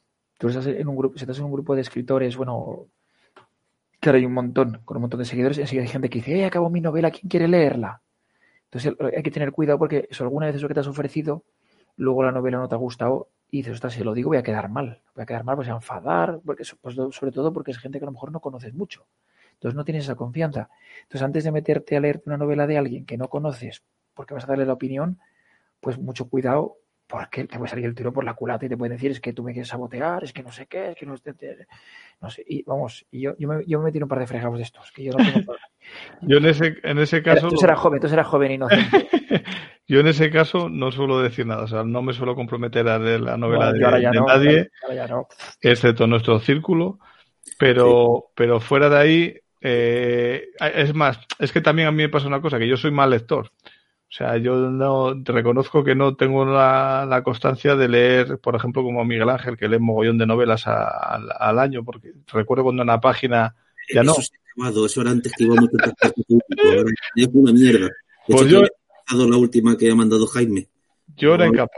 escritores, bueno, claro, hay con un montón de seguidores, enseguida hay gente que dice, acabo mi novela, ¿quién quiere leerla? Entonces hay que tener cuidado porque eso, alguna vez eso que te has ofrecido, luego la novela no te ha gustado y dices, ostras, si lo digo voy a quedar mal, pues se va a enfadar, porque pues, sobre todo porque es gente que a lo mejor no conoces mucho. Entonces no tienes esa confianza. Entonces antes de meterte a leerte una novela de alguien que no conoces porque vas a darle la opinión, pues mucho cuidado porque te puede salir el tiro por la culata y te puede decir, es que tú me quieres sabotear, es que no sé qué, es que no sé, y vamos, y yo me metí un par de fregados de estos, que yo no tengo Yo en ese caso... Tú eras joven inocente. Yo en ese caso no suelo decir nada, o sea, no me suelo comprometer a leer la novela de nadie, ahora ya no. Excepto nuestro círculo, pero fuera de ahí, es más, es que también a mí me pasa una cosa, que yo soy mal lector. O sea, yo no reconozco que no tengo la constancia de leer, por ejemplo, como Miguel Ángel, que lee mogollón de novelas al año, porque recuerdo cuando en la página ya eso no. Se ha acabado, eso era antes que íbamos a transporte público, ahora es una mierda. De Pues hecho, yo he la última que ha mandado Jaime. Yo era incapaz.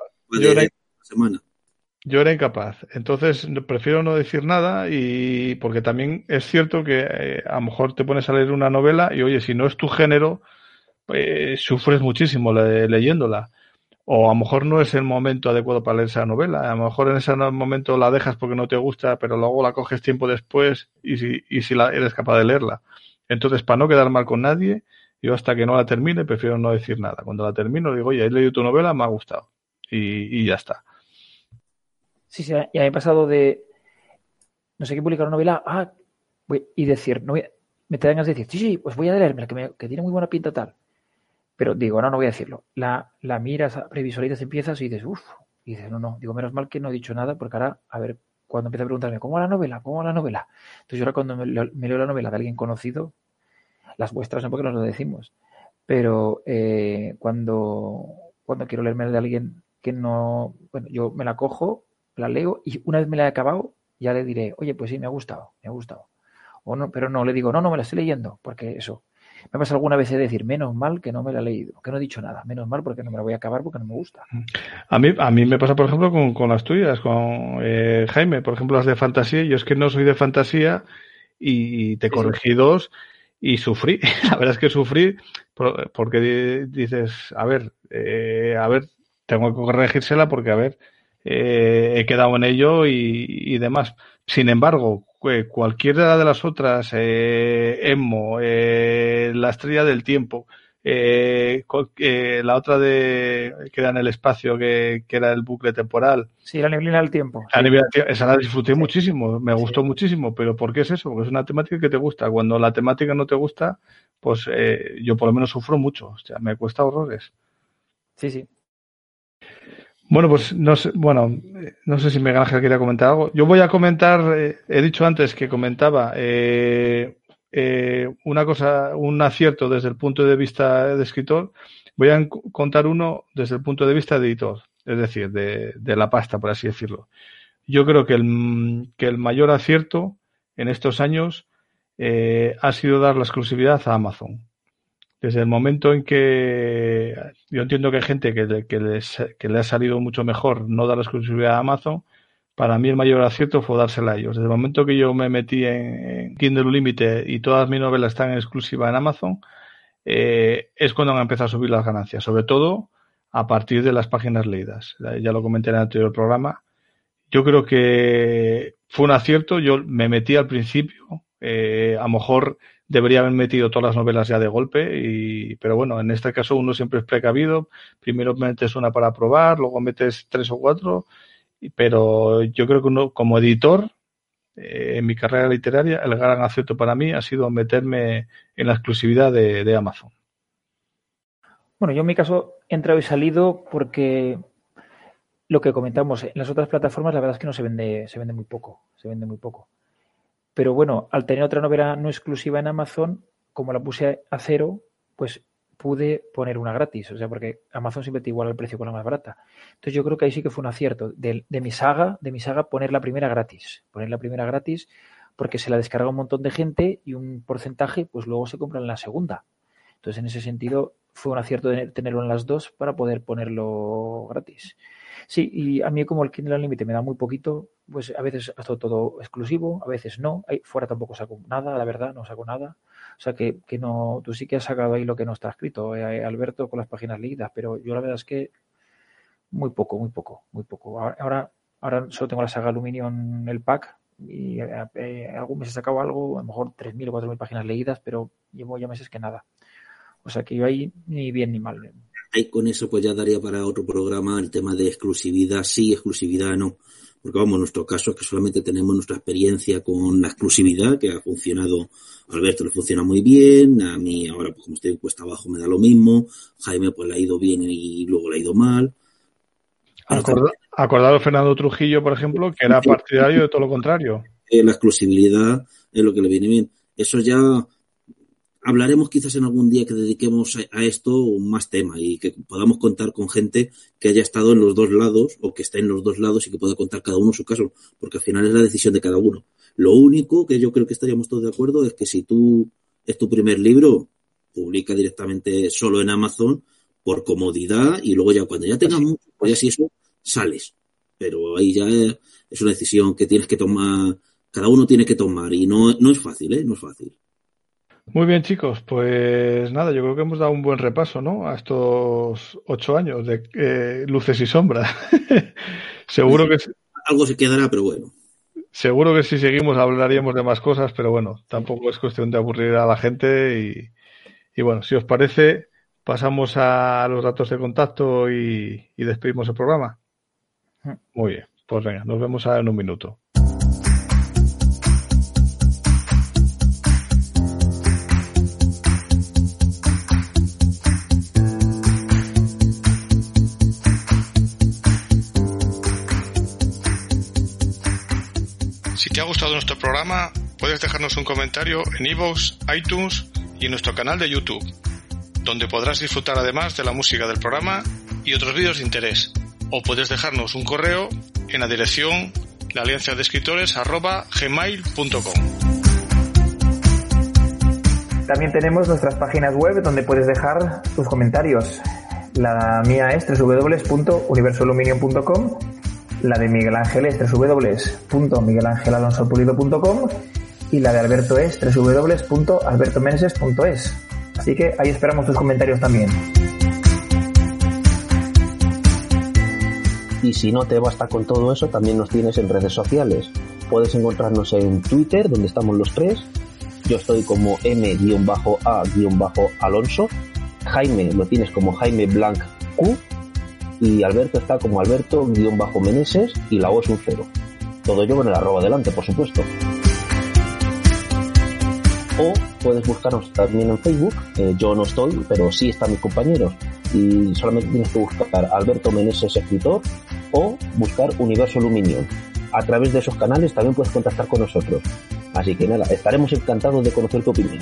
Yo era incapaz. Entonces prefiero no decir nada y porque también es cierto que a lo mejor te pones a leer una novela y oye, si no es tu género, sufres muchísimo leyéndola. O a lo mejor no es el momento adecuado para leer esa novela. A lo mejor en ese momento la dejas porque no te gusta, pero luego la coges tiempo después y si eres capaz de leerla. Entonces, para no quedar mal con nadie, yo hasta que no la termine prefiero no decir nada. Cuando la termino digo, oye, he leído tu novela, me ha gustado. Y ya está. Sí, y a mí me ha pasado de no sé qué publicar una novela, y decir, me te vengas a decir, sí, pues voy a leerme, que tiene muy buena pinta tal. Pero digo, no voy a decirlo. La miras, previsualizas, empiezas y dices, y dices, no. Digo, menos mal que no he dicho nada, porque ahora, a ver, cuando empieza a preguntarme, ¿cómo va la novela? Entonces yo ahora cuando me leo la novela de alguien conocido, las vuestras no, porque nos lo decimos, pero cuando quiero leerme de alguien que no, bueno, yo me la cojo, la leo y una vez me la he acabado, ya le diré, oye, pues sí, me ha gustado. O no, pero no, le digo, no me la estoy leyendo, porque eso. Me pasa alguna vez de decir, menos mal que no me la he leído, que no he dicho nada, menos mal porque no me la voy a acabar porque no me gusta. A mí me pasa, por ejemplo, con las tuyas, con Jaime, por ejemplo, las de fantasía. Yo es que no soy de fantasía y te corregí dos y sufrí. La verdad es que sufrí porque dices, a ver, tengo que corregírsela porque, a ver, he quedado en ello y demás. Sin embargo, cualquiera de las otras, Emmo, La Estrella del Tiempo, la otra que era en el espacio, que era el bucle temporal. Sí, La Neblina del Tiempo. Esa la disfruté muchísimo, me gustó muchísimo, pero ¿por qué es eso? Porque es una temática que te gusta. Cuando la temática no te gusta, pues yo por lo menos sufro mucho, o sea, me cuesta horrores. Sí. Bueno, pues no sé si Miguel Ángel quería comentar algo. Yo voy a comentar, he dicho antes que comentaba una cosa, un acierto desde el punto de vista de escritor. Voy a contar uno desde el punto de vista de editor, es decir, de la pasta, por así decirlo. Yo creo que el mayor acierto en estos años ha sido dar la exclusividad a Amazon. Desde el momento en que yo entiendo que hay gente que le ha salido mucho mejor no dar la exclusividad a Amazon, para mí el mayor acierto fue dársela a ellos. Desde el momento que yo me metí en Kindle Unlimited y todas mis novelas están en exclusiva en Amazon, es cuando han empezado a subir las ganancias, sobre todo a partir de las páginas leídas. Ya lo comenté en el anterior programa. Yo creo que fue un acierto. Yo me metí al principio, a lo mejor debería haber metido todas las novelas ya de golpe, pero bueno, en este caso uno siempre es precavido. Primero metes una para probar, luego metes 3 o 4, pero yo creo que uno, como editor, en mi carrera literaria, el gran acierto para mí ha sido meterme en la exclusividad de Amazon. Bueno, yo en mi caso he entrado y salido porque lo que comentamos, en las otras plataformas la verdad es que no se vende muy poco. Pero bueno, al tener otra novela no exclusiva en Amazon, como la puse a 0, pues pude poner una gratis. O sea, porque Amazon siempre te iguala el precio con la más barata. Entonces yo creo que ahí sí que fue un acierto. De mi saga, poner la primera gratis. Porque se la descarga un montón de gente y un porcentaje, pues luego se compra en la segunda. Entonces en ese sentido fue un acierto de tenerlo en las dos para poder ponerlo gratis. Sí, y a mí como el Kindle Unlimited me da muy poquito, pues a veces hago todo exclusivo, a veces no. Ahí fuera tampoco saco nada, la verdad, no saco nada. O sea que no, tú sí que has sacado ahí lo que no está escrito, Alberto, con las páginas leídas, pero yo la verdad es que muy poco. Ahora solo tengo la saga Luminion, el pack, y algún mes he sacado algo, a lo mejor 3.000 o 4.000 páginas leídas, pero llevo ya meses que nada. O sea que yo ahí ni bien ni mal. Ahí con eso pues ya daría para otro programa el tema de exclusividad sí, exclusividad no. Porque vamos, en nuestro caso es que solamente tenemos nuestra experiencia con la exclusividad, que ha funcionado, a Alberto le funciona muy bien, a mí ahora pues como estoy cuesta abajo me da lo mismo, Jaime pues le ha ido bien y luego le ha ido mal. Acordado Fernando Trujillo, por ejemplo, que era partidario de todo lo contrario. La exclusividad es lo que le viene bien. Eso ya hablaremos quizás en algún día que dediquemos a esto más tema y que podamos contar con gente que haya estado en los dos lados o que esté en los dos lados y que pueda contar cada uno su caso, porque al final es la decisión de cada uno. Lo único que yo creo que estaríamos todos de acuerdo es que si tú es tu primer libro, publica directamente solo en Amazon por comodidad y luego ya cuando ya tengas mucho, pues ya si eso sales. Pero ahí ya es una decisión que tienes que tomar, cada uno tiene que tomar y no es fácil, no es fácil. Muy bien, chicos, pues nada, yo creo que hemos dado un buen repaso, ¿no? A estos 8 años de luces y sombras. Seguro que algo se quedará, pero bueno. Seguro que si seguimos hablaríamos de más cosas, pero bueno, tampoco es cuestión de aburrir a la gente y bueno, si os parece, pasamos a los datos de contacto y despedimos el programa. Muy bien, pues venga, nos vemos en un minuto. Si te ha gustado nuestro programa, puedes dejarnos un comentario en iVoox, iTunes y en nuestro canal de YouTube, donde podrás disfrutar además de la música del programa y otros vídeos de interés. O puedes dejarnos un correo en la dirección laalianzadeescritores@gmail.com. También tenemos nuestras páginas web donde puedes dejar tus comentarios. La mía es www.universoaluminium.com. La de Miguel Ángel es www.miguelangelalonsopulido.com y la de Alberto es www.albertomenses.es. Así que ahí esperamos tus comentarios también. Y si no te basta con todo eso, también nos tienes en redes sociales. Puedes encontrarnos en Twitter, donde estamos los tres. Yo estoy como M-A-Alonso. Jaime lo tienes como Jaime Blanc Q. Y Alberto está como Alberto-Meneses y la O es un 0. Todo ello con el @ delante, por supuesto. O puedes buscarnos también en Facebook. Yo no estoy, pero sí están mis compañeros. Y solamente tienes que buscar Alberto Meneses escritor o buscar Universo Luminion. A través de esos canales también puedes contactar con nosotros. Así que nada, estaremos encantados de conocer tu opinión.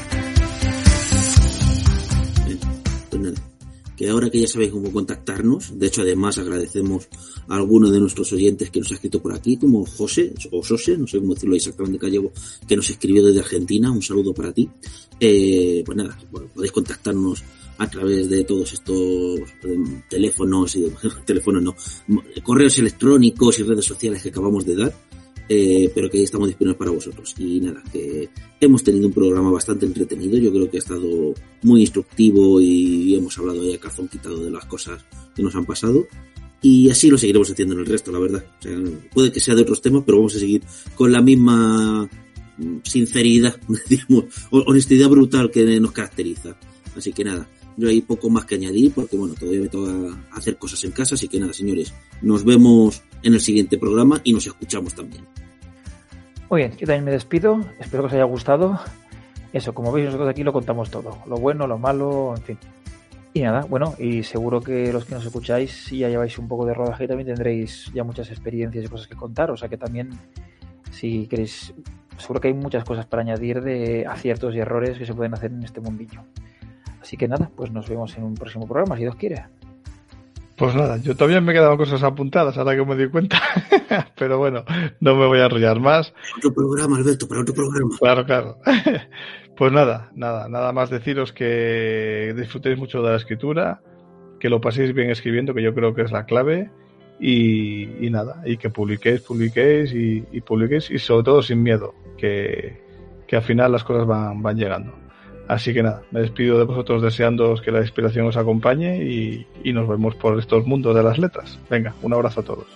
Pues nada, que ahora que ya sabéis cómo contactarnos, de hecho además agradecemos a alguno de nuestros oyentes que nos ha escrito por aquí, como José, o Sose, no sé cómo decirlo exactamente gallego, que nos escribió desde Argentina, un saludo para ti. Pues nada, bueno, podéis contactarnos a través de todos estos teléfonos y correos electrónicos y redes sociales que acabamos de dar, pero que estamos disponibles para vosotros. Y nada, que hemos tenido un programa bastante entretenido, yo creo que ha estado muy instructivo y hemos hablado ahí a calzón quitado de las cosas que nos han pasado, y así lo seguiremos haciendo en el resto, la verdad. O sea, puede que sea de otros temas, pero vamos a seguir con la misma sinceridad, digamos, honestidad brutal que nos caracteriza. Así que nada, yo hay poco más que añadir porque bueno, todavía me toca hacer cosas en casa, así que nada, señores, nos vemos en el siguiente programa y nos escuchamos también. Muy bien, yo también me despido, espero que os haya gustado. Eso, como veis, nosotros aquí lo contamos todo, lo bueno, lo malo, en fin. Y nada, bueno, y seguro que los que nos escucháis, si ya lleváis un poco de rodaje, también tendréis ya muchas experiencias y cosas que contar, o sea que también, si queréis, seguro que hay muchas cosas para añadir de aciertos y errores que se pueden hacer en este mundillo. Así que nada, pues nos vemos en un próximo programa, si Dios quiere. Pues nada, yo todavía me he quedado cosas apuntadas ahora que me di cuenta, pero bueno, no me voy a enrollar más. Otro programa, Alberto, para otro programa. Claro. Pues nada más deciros que disfrutéis mucho de la escritura, que lo paséis bien escribiendo, que yo creo que es la clave, y nada, y que publiquéis y publiquéis, y sobre todo sin miedo, que al final las cosas van llegando. Así que nada, me despido de vosotros deseándoos que la inspiración os acompañe y nos vemos por estos mundos de las letras. Venga, un abrazo a todos.